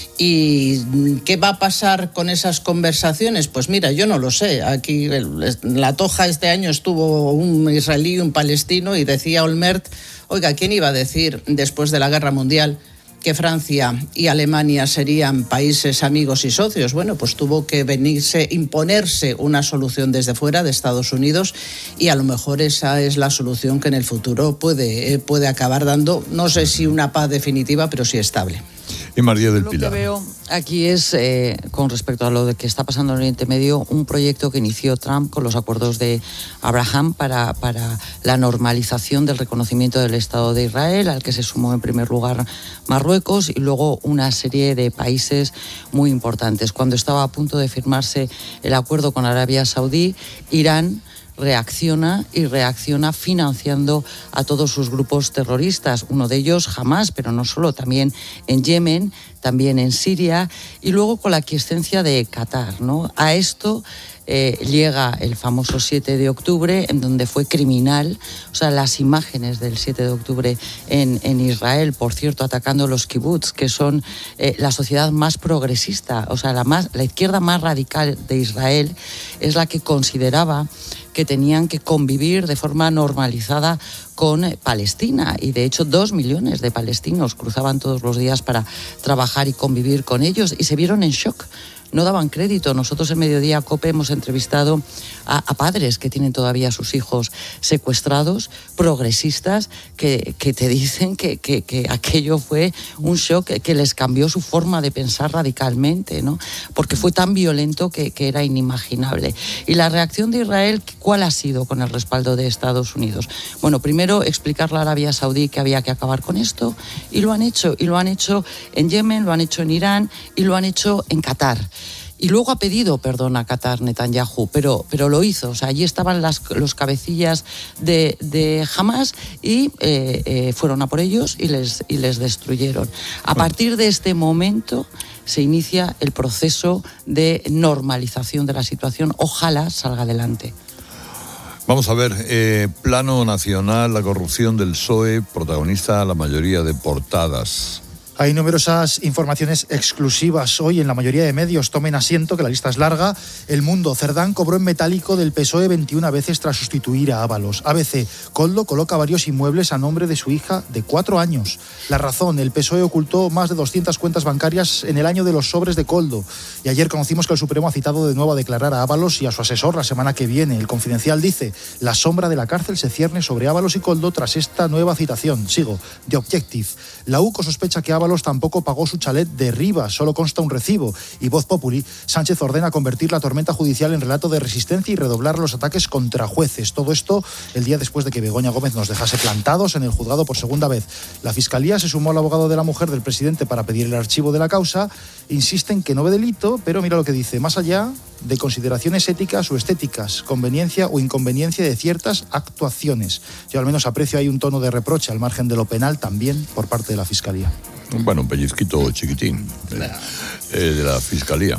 ¿Y qué va a pasar con esas conversaciones? Pues mira, yo no lo sé. Aquí en La Toja este año estuvo un israelí y un palestino y decía Olmert, oiga, ¿quién iba a decir después de la Guerra Mundial que Francia y Alemania serían países amigos y socios? Bueno, pues tuvo que venirse, imponerse una solución desde fuera de Estados Unidos, y a lo mejor esa es la solución que en el futuro puede, puede acabar dando, no sé si una paz definitiva, pero sí estable. Y María del Lo Pilar. que veo aquí es, eh, con respecto a lo de que está pasando en Oriente Medio, un proyecto que inició Trump con los acuerdos de Abraham para, para la normalización del reconocimiento del Estado de Israel, al que se sumó en primer lugar Marruecos y luego una serie de países muy importantes. Cuando estaba a punto de firmarse el acuerdo con Arabia Saudí, Irán reacciona y reacciona financiando a todos sus grupos terroristas, uno de ellos Hamas, pero no solo, también en Yemen, también en Siria y luego con la aquiescencia de Qatar, ¿no? A esto eh, llega el famoso siete de octubre, en donde fue criminal, o sea, las imágenes del siete de octubre en, en Israel, por cierto, atacando los kibbutz, que son eh, la sociedad más progresista, o sea, la, más, la izquierda más radical de Israel es la que consideraba que tenían que convivir de forma normalizada con Palestina y de hecho dos millones de palestinos cruzaban todos los días para trabajar y convivir con ellos y se vieron en shock. No daban crédito. Nosotros en Mediodía COPE hemos entrevistado a, a padres que tienen todavía a sus hijos secuestrados, progresistas, que, que te dicen que, que, que aquello fue un shock que, que les cambió su forma de pensar radicalmente, ¿no? Porque fue tan violento que, que era inimaginable. Y la reacción de Israel, ¿cuál ha sido con el respaldo de Estados Unidos? Bueno, primero explicarle a Arabia Saudí que había que acabar con esto y lo han hecho. Y lo han hecho en Yemen, lo han hecho en Irán y lo han hecho en Qatar. Y luego ha pedido perdón a Qatar Netanyahu, pero, pero lo hizo. O sea, allí estaban las, los cabecillas de, de Hamas y eh, eh, fueron a por ellos y les, y les destruyeron. A partir de este momento se inicia el proceso de normalización de la situación. Ojalá salga adelante. Vamos a ver, eh, plano nacional, la corrupción del P S O E, protagonista la mayoría de portadas. Hay numerosas informaciones exclusivas hoy en la mayoría de medios. Tomen asiento, que la lista es larga. El Mundo: Cerdán cobró en metálico del P S O E veintiuna veces tras sustituir a Ábalos. A B C: Koldo coloca varios inmuebles a nombre de su hija de cuatro años. La Razón: el P S O E ocultó más de doscientas cuentas bancarias en el año de los sobres de Koldo. Y ayer conocimos que el Supremo ha citado de nuevo a declarar a Ábalos y a su asesor la semana que viene. El Confidencial dice: la sombra de la cárcel se cierne sobre Ábalos y Koldo tras esta nueva citación. Sigo. The Objective: la U C O sospecha que Ábalos tampoco pagó su chalet de Rivas, solo consta un recibo. Y Voz Populi: Sánchez ordena convertir la tormenta judicial en relato de resistencia y redoblar los ataques contra jueces. Todo esto el día después de que Begoña Gómez nos dejase plantados en el juzgado por segunda vez. La Fiscalía se sumó al abogado de la mujer del presidente para pedir el archivo de la causa. Insisten que no ve delito, pero mira lo que dice: más allá de consideraciones éticas o estéticas, conveniencia o inconveniencia de ciertas actuaciones. Yo al menos aprecio ahí un tono de reproche al margen de lo penal también por parte de la Fiscalía. Bueno, un pellizquito chiquitín eh, eh, de la Fiscalía.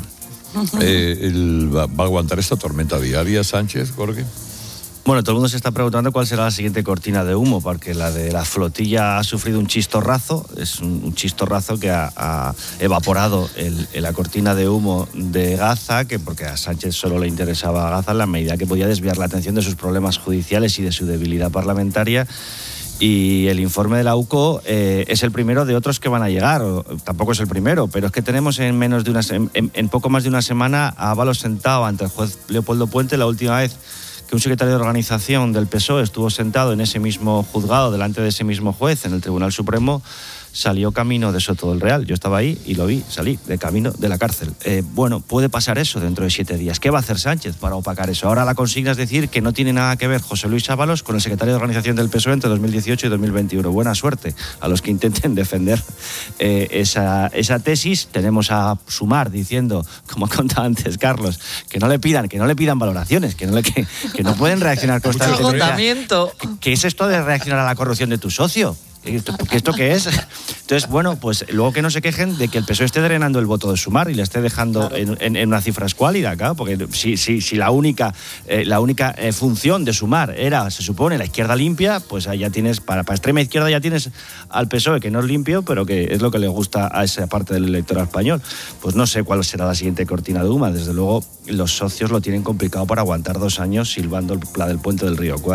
Eh, el, ¿Va a aguantar esta tormenta diaria, Sánchez, Jorge? Bueno, todo el mundo se está preguntando cuál será la siguiente cortina de humo, porque la de la flotilla ha sufrido un chistorrazo, es un, un chistorrazo que ha, ha evaporado el, la cortina de humo de Gaza, que porque a Sánchez solo le interesaba a Gaza en la medida que podía desviar la atención de sus problemas judiciales y de su debilidad parlamentaria. Y el informe de la U C O eh, es el primero de otros que van a llegar, o, tampoco es el primero, pero es que tenemos en menos de una en, en poco más de una semana a Ábalos sentado ante el juez Leopoldo Puente. La última vez que un secretario de organización del P S O E estuvo sentado en ese mismo juzgado, delante de ese mismo juez, en el Tribunal Supremo, salió camino de Soto del Real. Yo estaba ahí y lo vi, salí de camino de la cárcel. Eh, bueno, puede pasar eso dentro de siete días. ¿Qué va a hacer Sánchez para opacar eso? Ahora la consigna es decir que no tiene nada que ver José Luis Ábalos con el secretario de organización del P S O E entre dos mil dieciocho y dos mil veintiuno. Buena suerte a los que intenten defender eh, esa, esa tesis. Tenemos a Sumar diciendo, como ha contado antes Carlos, que no le pidan, que no le pidan valoraciones, que no, le, que, que no pueden reaccionar constantemente. ¿Qué, ¿Qué es esto de reaccionar a la corrupción de tu socio? ¿Esto, ¿Esto qué es? Entonces, bueno, pues luego que no se quejen de que el P S O E esté drenando el voto de Sumar y le esté dejando claro. en, en, en una cifra escuálida, claro, porque si, si, si la única, eh, la única eh, función de Sumar era, se supone, la izquierda limpia, pues ahí ya tienes, para, para extrema izquierda ya tienes al P S O E, que no es limpio, pero que es lo que le gusta a esa parte del electorado español. Pues no sé cuál será la siguiente cortina de humo. Desde luego, los socios lo tienen complicado para aguantar dos años silbando la del puente del río Kwai.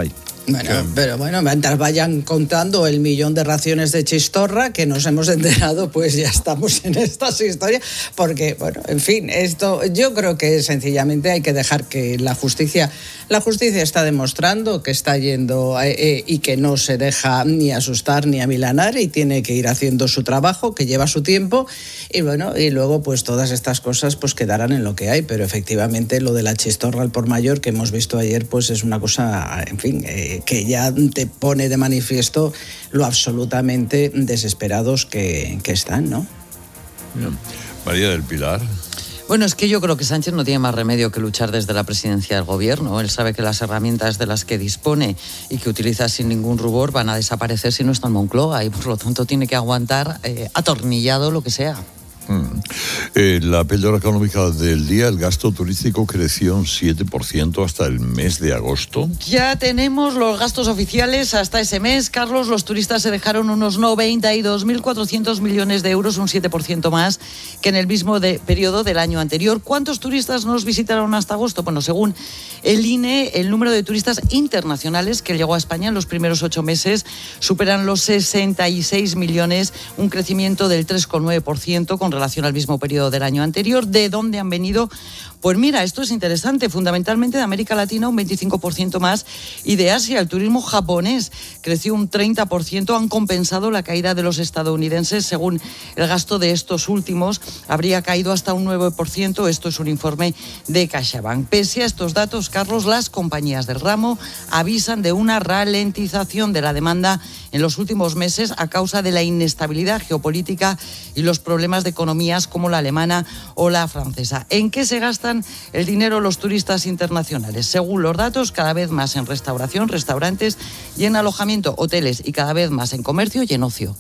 Bueno, pero bueno, mientras vayan contando el millón de raciones de chistorra que nos hemos enterado, pues ya estamos en estas historias, porque, bueno, en fin, esto yo creo que sencillamente hay que dejar que la justicia, la justicia está demostrando que está yendo eh, eh, y que no se deja ni asustar ni amilanar y tiene que ir haciendo su trabajo, que lleva su tiempo, y bueno, y luego pues todas estas cosas pues quedarán en lo que hay, pero efectivamente lo de la chistorra al por mayor que hemos visto ayer, pues es una cosa, en fin, eh, que ya te pone de manifiesto lo absolutamente desesperados que, que están, ¿no? Bien. María del Pilar. Bueno, es que yo creo que Sánchez no tiene más remedio que luchar desde la presidencia del gobierno. Él sabe que las herramientas de las que dispone y que utiliza sin ningún rubor van a desaparecer si no está en Moncloa y por lo tanto tiene que aguantar eh, atornillado lo que sea. Hmm. Eh, la píldora económica del día, el gasto turístico creció un siete por ciento hasta el mes de agosto. Ya tenemos los gastos oficiales hasta ese mes. Carlos, los turistas se dejaron unos noventa y dos mil cuatrocientos millones de euros, un siete por ciento más que en el mismo de, periodo del año anterior. ¿Cuántos turistas nos visitaron hasta agosto? Bueno, según el I N E, el número de turistas internacionales que llegó a España en los primeros ocho meses superan los sesenta y seis millones, un crecimiento del tres coma nueve por ciento con relación al mismo periodo del año anterior. ¿De dónde han venido? Pues mira, esto es interesante, fundamentalmente de América Latina un veinticinco por ciento más y de Asia. El turismo japonés creció un treinta por ciento, han compensado la caída de los estadounidenses. Según el gasto de estos últimos, habría caído hasta un nueve por ciento. Esto es un informe de CaixaBank. Pese a estos datos, Carlos, las compañías del ramo avisan de una ralentización de la demanda en los últimos meses a causa de la inestabilidad geopolítica y los problemas de economías como la alemana o la francesa. ¿En qué se gastan el dinero los turistas internacionales? Según los datos, cada vez más en restauración, restaurantes y en alojamiento, hoteles, y cada vez más en comercio y en ocio.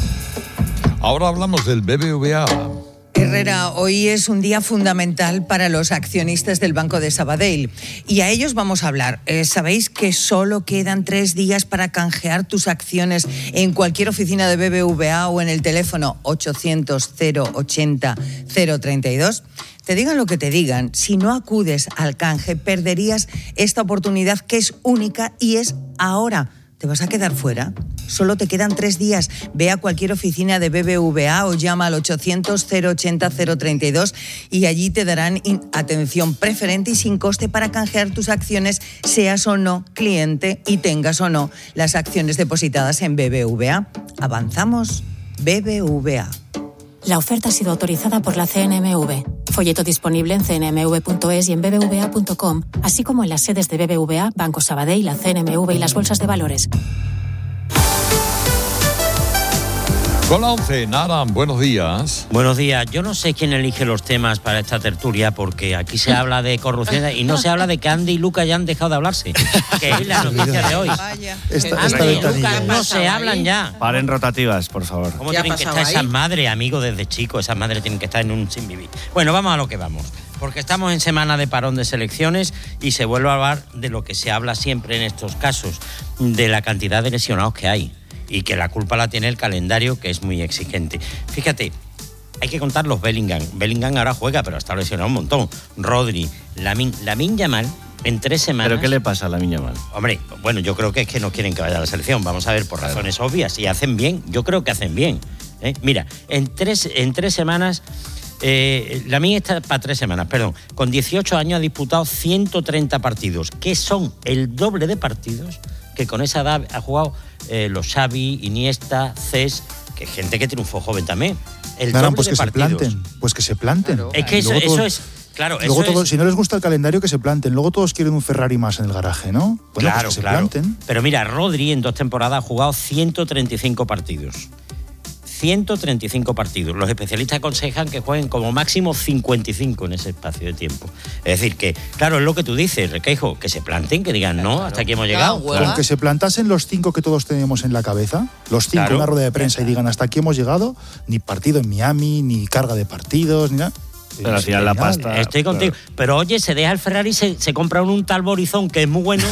Ahora hablamos del B B V A. Herrera, hoy es un día fundamental para los accionistas del Banco de Sabadell y a ellos vamos a hablar. Eh, ¿Sabéis que solo quedan tres días para canjear tus acciones en cualquier oficina de B B V A o en el teléfono ochocientos cero ochenta cero treinta y dos? Te digan lo que te digan, si no acudes al canje perderías esta oportunidad que es única y es ahora. ¿Te vas a quedar fuera? Solo te quedan tres días. Ve a cualquier oficina de B B V A o llama al ochocientos cero ochenta cero treinta y dos y allí te darán atención preferente y sin coste para canjear tus acciones, seas o no cliente y tengas o no las acciones depositadas en B B V A. Avanzamos. B B V A. La oferta ha sido autorizada por la C N M V. Folleto disponible en c n m v punto es y en b b v a punto com, así como en las sedes de B B V A, Banco Sabadell, la C N M V y las bolsas de valores. Con la once, Naran, buenos días. Buenos días. Yo no sé quién elige los temas para esta tertulia, porque aquí se habla de corrupción y no se habla de que Andy y Luca ya han dejado de hablarse, que es la noticia de hoy. Esta, Andy esta y Luca ventanilla. no se hablan ya. Paren rotativas, por favor. ¿Cómo tienen que estar esas madres, amigos, desde chicos? Esas madres tienen que estar en un sin vivir. Bueno, vamos a lo que vamos. Porque estamos en semana de parón de selecciones y se vuelve a hablar de lo que se habla siempre en estos casos, de la cantidad de lesionados que hay. Y que la culpa la tiene el calendario, que es muy exigente. Fíjate, hay que contar los Bellingham. Bellingham ahora juega, pero está lesionado un montón. Rodri, Lamine, Lamine Yamal, en tres semanas... ¿Pero qué le pasa a Lamine Yamal? Hombre, bueno, yo creo que es que no quieren que vaya a la selección. Vamos a ver, por razones obvias. Y hacen bien, yo creo que hacen bien. ¿eh? Mira, en tres, en tres semanas... Eh, Lamine está para tres semanas, perdón. Con dieciocho años ha disputado ciento treinta partidos, que son el doble de partidos que con esa edad ha jugado eh, los Xavi, Iniesta, Cés, que gente que triunfó joven también. El Claro, doble pues de que partidos. se planten, pues que se planten. Claro. Es que eso, Luego eso todo- es... Claro, Luego eso todo- es... si no les gusta el calendario, que se planten. Luego todos quieren un Ferrari más en el garaje, ¿no? Bueno, claro, pues que se claro. planten. Pero mira, Rodri en dos temporadas ha jugado ciento treinta y cinco partidos. ciento treinta y cinco partidos. Los especialistas aconsejan que jueguen como máximo cincuenta y cinco en ese espacio de tiempo. Es decir, que, claro, es lo que tú dices, Requeijo, que se planten, que digan, no, hasta aquí hemos llegado. Con que se plantasen los cinco que todos tenemos en la cabeza, los cinco Claro. en una rueda de prensa y digan hasta aquí hemos llegado, ni partido en Miami, ni carga de partidos, ni nada. Pero al final la pasta... Estoy contigo. Claro. Pero oye, se deja el Ferrari y se, se compra un, un tal Borizón, que es muy bueno.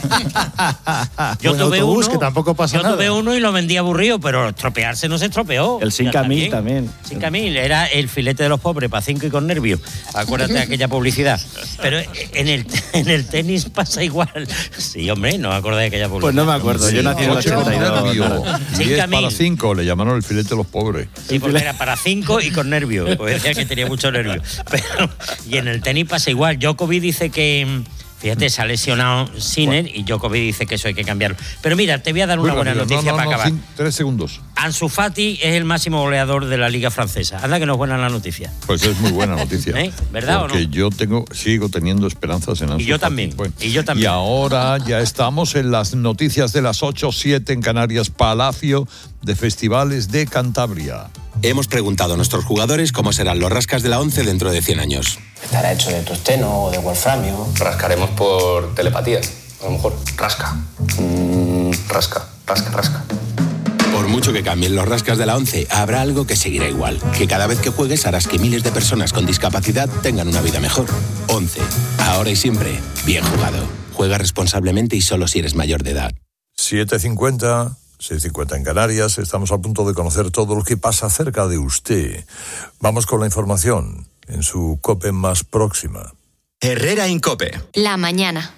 yo Buen tuve autobús, uno, que tampoco pasa yo nada. tuve uno y lo vendí aburrido, pero estropearse no se estropeó. El cinco mil también. cinco mil era el filete de los pobres, para cinco y con nervios. Acuérdate de aquella publicidad. Pero en el, en el tenis pasa igual. Sí, hombre, no me acuerdo de aquella publicidad. Pues no me acuerdo, Sí, yo nací en el ocho ochenta y dos. nervio. Cinco diez mil. para cinco, le llamaron el filete de los pobres. Sí, porque era para cinco y con nervios. Pues decía que tenía mucho nervio. Pero, y en el tenis pasa igual. Djokovic dice que... Fíjate, se ha lesionado Sinner y Djokovic dice que eso hay que cambiarlo. Pero mira, te voy a dar una Muy buena rápido. noticia No, no, para no, acabar. cinco, tres segundos. Ansu Fati es el máximo goleador de la Liga Francesa. Anda que no es buena la noticia. Pues es muy buena noticia. ¿Eh? ¿Verdad Porque o no? yo tengo, sigo teniendo esperanzas en Ansu Y yo Fati. también. Bueno, Y yo también. Y ahora ya estamos en las noticias de las ocho siete en Canarias, Palacio de Festivales de Cantabria. Hemos preguntado a nuestros jugadores cómo serán los rascas de la once dentro de cien años. Estará hecho de tosteno o de wolframio. Rascaremos por telepatía, a lo mejor. Rasca. Mm, rasca, rasca, rasca. Por mucho que cambien los rascas de la once, habrá algo que seguirá igual. Que cada vez que juegues harás que miles de personas con discapacidad tengan una vida mejor. once. Ahora y siempre, bien jugado. Juega responsablemente y solo si eres mayor de edad. siete cincuenta, seis cincuenta en Canarias. Estamos a punto de conocer todo lo que pasa cerca de usted. Vamos con la información en su COPE más próxima. Herrera Incope. La mañana.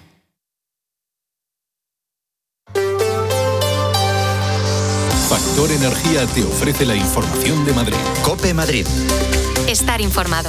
Factor Energía te ofrece la información de Madrid. COPE Madrid. Estar informado.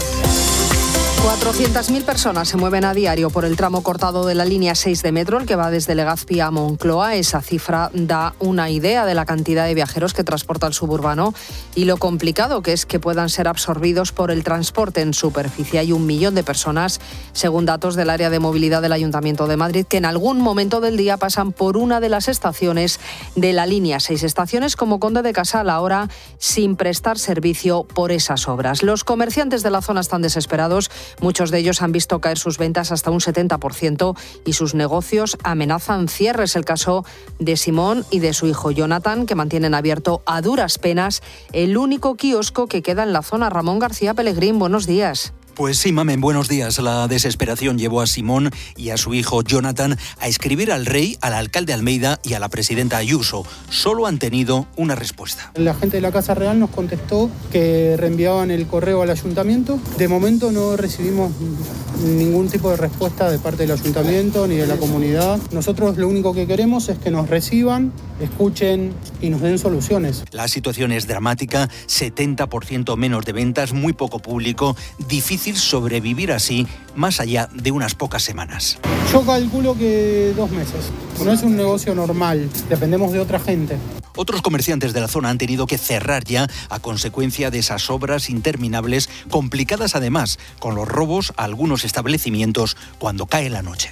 cuatrocientas mil personas se mueven a diario por el tramo cortado de la línea seis de metro, el que va desde Legazpi a Moncloa. Esa cifra da una idea de la cantidad de viajeros que transporta el suburbano y lo complicado que es que puedan ser absorbidos por el transporte en superficie. Hay un millón de personas, según datos del área de movilidad del Ayuntamiento de Madrid, que en algún momento del día pasan por una de las estaciones de la línea seis. Estaciones como Conde de Casal, ahora sin prestar servicio por esas obras. Los comerciantes de la zona están desesperados. Muchos de ellos han visto caer sus ventas hasta un setenta por ciento y sus negocios amenazan cierres. El caso de Simón y de su hijo Jonathan, que mantienen abierto a duras penas el único kiosco que queda en la zona. Ramón García Pellegrín, buenos días. Pues sí, mamen, buenos días. La desesperación llevó a Simón y a su hijo Jonathan a escribir al rey, al alcalde Almeida y a la presidenta Ayuso. Solo han tenido una respuesta. La gente de la Casa Real nos contestó que reenviaban el correo al ayuntamiento. De momento no recibimos ningún tipo de respuesta de parte del ayuntamiento ni de la comunidad. Nosotros lo único que queremos es que nos reciban, escuchen y nos den soluciones. La situación es dramática, setenta por ciento menos de ventas, muy poco público, difícil sobrevivir así más allá de unas pocas semanas. Yo calculo que dos meses. No es un negocio normal, dependemos de otra gente. Otros comerciantes de la zona han tenido que cerrar ya a consecuencia de esas obras interminables, complicadas además con los robos a algunos establecimientos cuando cae la noche.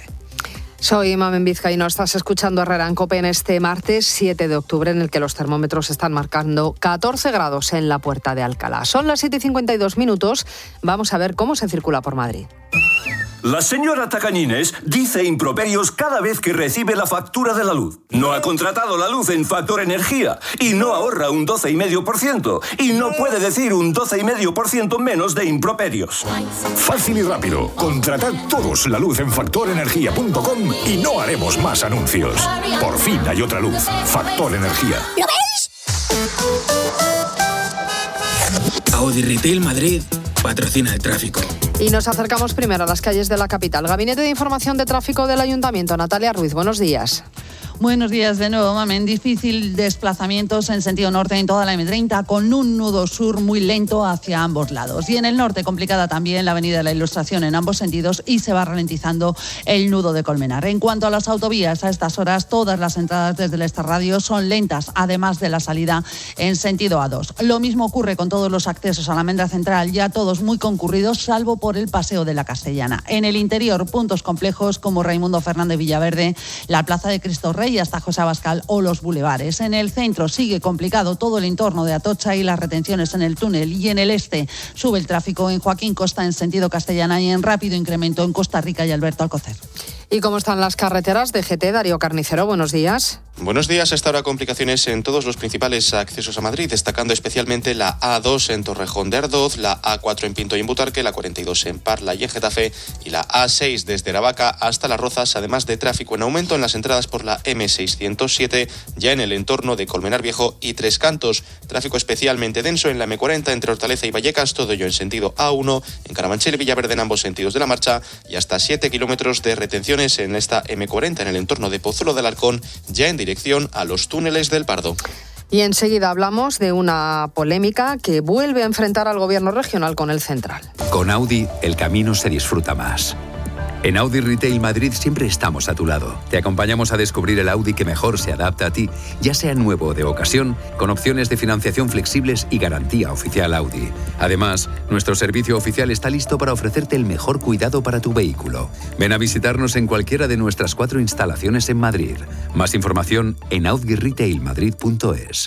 Soy Mamen Vizcaíno, estás escuchando Herrera en COPE en este martes siete de octubre, en el que los termómetros están marcando catorce grados en la Puerta de Alcalá. Son las siete y cincuenta y dos minutos, vamos a ver cómo se circula por Madrid. La señora Tacañines dice improperios cada vez que recibe la factura de la luz. No ha contratado la luz en Factor Energía y no ahorra un doce coma cinco por ciento y no puede decir un doce coma cinco por ciento menos de improperios. Fácil y rápido. Contratad todos la luz en factor energía punto com y no haremos más anuncios. Por fin hay otra luz. Factor Energía. ¿Lo veis? Audi Retail Madrid patrocina el tráfico. Y nos acercamos primero a las calles de la capital. Gabinete de Información de Tráfico del Ayuntamiento, Natalia Ruiz, buenos días. Buenos días de nuevo, Mamen. Difícil desplazamientos en sentido norte en toda la eme treinta, con un nudo sur muy lento hacia ambos lados. Y en el norte, complicada también la avenida de la Ilustración en ambos sentidos y se va ralentizando el nudo de Colmenar. En cuanto a las autovías, a estas horas todas las entradas desde el Estarradio son lentas, además de la salida en sentido A dos. Lo mismo ocurre con todos los accesos a la Almendra Central, ya todos muy concurridos, salvo por el Paseo de la Castellana. En el interior, puntos complejos como Raimundo Fernández Villaverde, la Plaza de Cristo Rey hasta José Abascal o los bulevares. En el centro sigue complicado todo el entorno de Atocha y las retenciones en el túnel, y en el este sube el tráfico en Joaquín Costa en sentido Castellana y en rápido incremento en Costa Rica y Alberto Alcocer. ¿Y cómo están las carreteras? D G T, Darío Carnicero, buenos días. Buenos días. Hasta ahora complicaciones en todos los principales accesos a Madrid, destacando especialmente la A dos en Torrejón de Ardoz, la A cuatro en Pinto y en Butarque, la cuarenta y dos en Parla y en Getafe y la A seis desde Aravaca hasta Las Rozas, además de tráfico en aumento en las entradas por la M seiscientos siete, ya en el entorno de Colmenar Viejo y Tres Cantos. Tráfico especialmente denso en la M cuarenta entre Hortaleza y Vallecas, todo ello en sentido A uno, en Carabanchel y Villaverde en ambos sentidos de la marcha, y hasta siete kilómetros de retenciones en esta M cuarenta en el entorno de Pozuelo de Alarcón, ya en dirección a los túneles del Pardo. Y enseguida hablamos de una polémica que vuelve a enfrentar al gobierno regional con el central. Con Audi, el camino se disfruta más. En Audi Retail Madrid siempre estamos a tu lado. Te acompañamos a descubrir el Audi que mejor se adapta a ti, ya sea nuevo o de ocasión, con opciones de financiación flexibles y garantía oficial Audi. Además, nuestro servicio oficial está listo para ofrecerte el mejor cuidado para tu vehículo. Ven a visitarnos en cualquiera de nuestras cuatro instalaciones en Madrid. Más información en audi retail madrid punto es.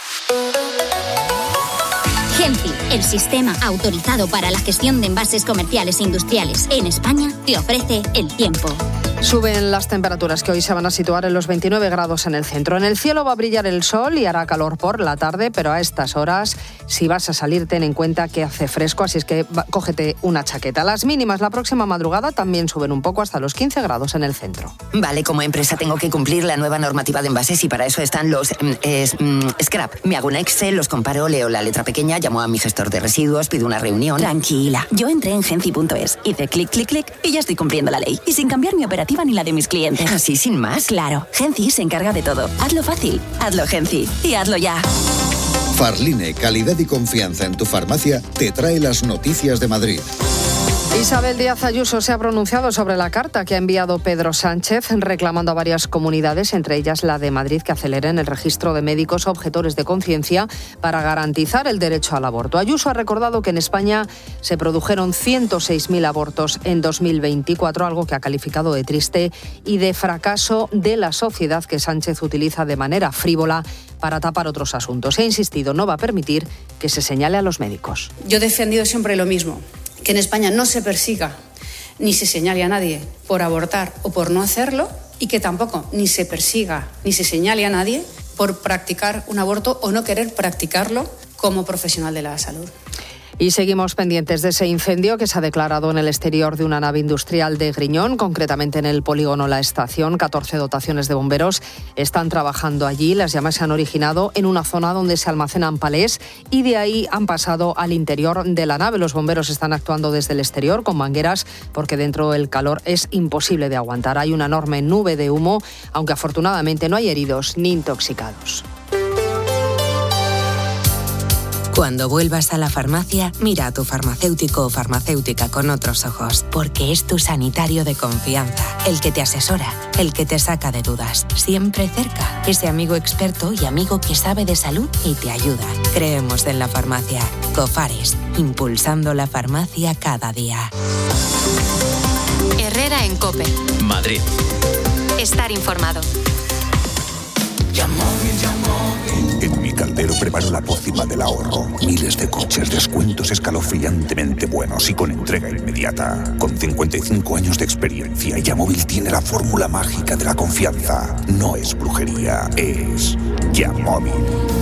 Genci, el sistema autorizado para la gestión de envases comerciales e industriales en España, te ofrece el tiempo. Suben las temperaturas que hoy se van a situar en los veintinueve grados en el centro. En el cielo va a brillar el sol y hará calor por la tarde, pero a estas horas, si vas a salir, ten en cuenta que hace fresco, así es que va, cógete una chaqueta. Las mínimas la próxima madrugada también suben un poco hasta los quince grados en el centro. Vale, como empresa tengo que cumplir la nueva normativa de envases y para eso están los eh, es, mm, scrap. Me hago un Excel, los comparo, leo la letra pequeña, llamo a mi gestor de residuos, pido una reunión. Tranquila, yo entré en genci punto es, hice clic, clic, clic y ya estoy cumpliendo la ley. Y sin cambiar mi operativa ni la de mis clientes. ¿Así sin más? Claro, Genci se encarga de todo. Hazlo fácil, hazlo Genci y hazlo ya. Farline, calidad y confianza en tu farmacia, te trae las noticias de Madrid. Isabel Díaz Ayuso se ha pronunciado sobre la carta que ha enviado Pedro Sánchez reclamando a varias comunidades, entre ellas la de Madrid, que aceleren el registro de médicos objetores de conciencia para garantizar el derecho al aborto. Ayuso ha recordado que en España se produjeron ciento seis mil abortos en dos mil veinticuatro, algo que ha calificado de triste y de fracaso de la sociedad que Sánchez utiliza de manera frívola para tapar otros asuntos. Ha insistido, no va a permitir que se señale a los médicos. Yo he defendido siempre lo mismo, que en España no se persiga ni se señale a nadie por abortar o por no hacerlo y que tampoco ni se persiga ni se señale a nadie por practicar un aborto o no querer practicarlo como profesional de la salud. Y seguimos pendientes de ese incendio que se ha declarado en el exterior de una nave industrial de Griñón, concretamente en el polígono La Estación. catorce dotaciones de bomberos están trabajando allí. Las llamas se han originado en una zona donde se almacenan palés y de ahí han pasado al interior de la nave. Los bomberos están actuando desde el exterior con mangueras porque dentro el calor es imposible de aguantar. Hay una enorme nube de humo, aunque afortunadamente no hay heridos ni intoxicados. Cuando vuelvas a la farmacia, mira a tu farmacéutico o farmacéutica con otros ojos, porque es tu sanitario de confianza, el que te asesora, el que te saca de dudas, siempre cerca, ese amigo experto y amigo que sabe de salud y te ayuda. Creemos en la farmacia. Cofares, impulsando la farmacia cada día. Herrera en COPE. Madrid. Estar informado. En mi caldero preparo la pócima del ahorro. Miles de coches, descuentos escalofriantemente buenos y con entrega inmediata. Con cincuenta y cinco años de experiencia, Yamóvil tiene la fórmula mágica de la confianza. No es brujería, es Yamóvil.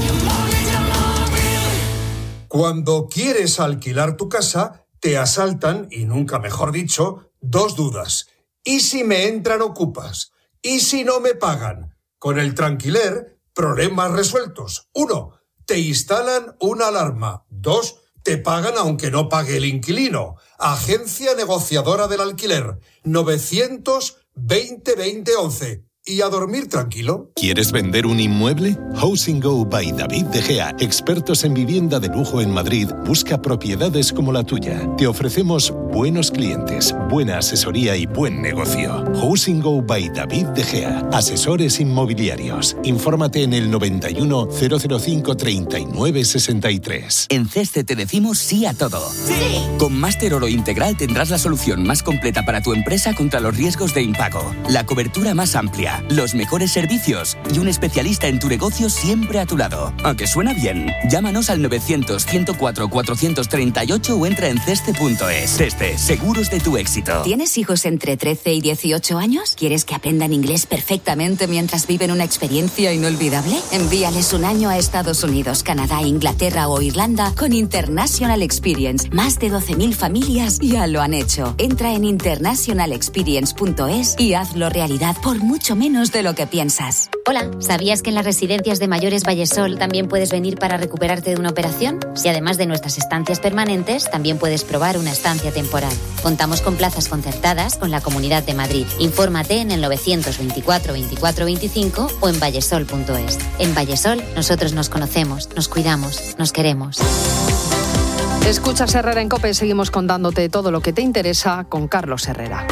Cuando quieres alquilar tu casa, te asaltan, y nunca mejor dicho, dos dudas. ¿Y si me entran ocupas? ¿Y si no me pagan? Con el Tranquiler, problemas resueltos. Uno, te instalan una alarma. Dos, te pagan aunque no pague el inquilino. Agencia negociadora del alquiler. novecientos veinte veinte once. Y a dormir tranquilo. ¿Quieres vender un inmueble? Housing Go by David De Gea, expertos en vivienda de lujo en Madrid, busca propiedades como la tuya. Te ofrecemos buenos clientes, buena asesoría y buen negocio. Housing Go by David De Gea, asesores inmobiliarios. Infórmate en el noventa y uno, cero cero cinco, treinta y nueve sesenta y tres. En CESCE te decimos sí a todo. ¡Sí! Con Máster Oro Integral tendrás la solución más completa para tu empresa contra los riesgos de impago. La cobertura más amplia, Iberia, los mejores servicios y un especialista en tu negocio siempre a tu lado. ¿A que suena bien? Llámanos al novecientos, ciento cuatro, cuatrocientos treinta y ocho o entra en ceste punto es. Ceste, seguros de tu éxito. ¿Tienes hijos entre trece y dieciocho años? ¿Quieres que aprendan inglés perfectamente mientras viven una experiencia inolvidable? Envíales un año a Estados Unidos, Canadá, Inglaterra o Irlanda con International Experience. Más de doce mil familias ya lo han hecho. Entra en international experience punto es y hazlo realidad por mucho menos de lo que piensas. Hola, ¿sabías que en las residencias de mayores Vallesol también puedes venir para recuperarte de una operación? Si además de nuestras estancias permanentes, también puedes probar una estancia temporal. Contamos con plazas concertadas con la Comunidad de Madrid. Infórmate en el novecientos veinticuatro veinticuatro veinticinco o en vallesol punto es. En Vallesol, nosotros nos conocemos, nos cuidamos, nos queremos. Escuchas Herrera en COPE, seguimos contándote todo lo que te interesa con Carlos Herrera.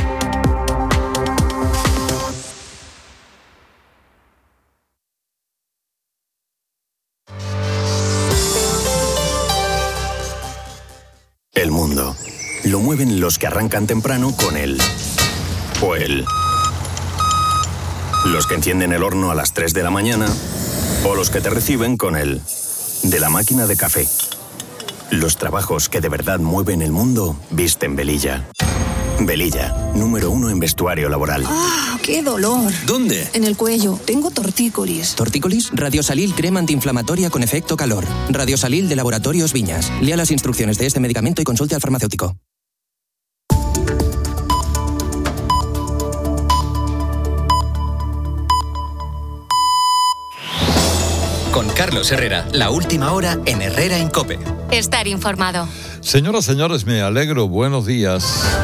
El mundo lo mueven los que arrancan temprano con él o él. Los que encienden el horno a las tres de la mañana o los que te reciben con el de la máquina de café. Los trabajos que de verdad mueven el mundo visten Velilla. Velilla, número uno en vestuario laboral. ¡Ah, qué dolor! ¿Dónde? En el cuello. Tengo tortícolis. ¿Tortícolis? Radiosalil crema antiinflamatoria con efecto calor. Radiosalil de Laboratorios Viñas. Lea las instrucciones de este medicamento y consulte al farmacéutico. Con Carlos Herrera, la última hora en Herrera en COPE. Estar informado. Señoras, señores, me alegro. Buenos días.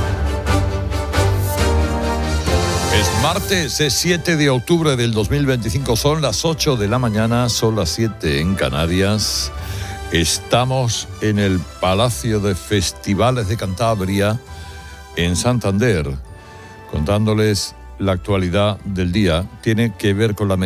Es martes, es siete de octubre del dos mil veinticinco. Son las ocho de la mañana, son las siete en Canarias. Estamos en el Palacio de Festivales de Cantabria, en Santander, contándoles la actualidad del día. Tiene que ver con la memoria.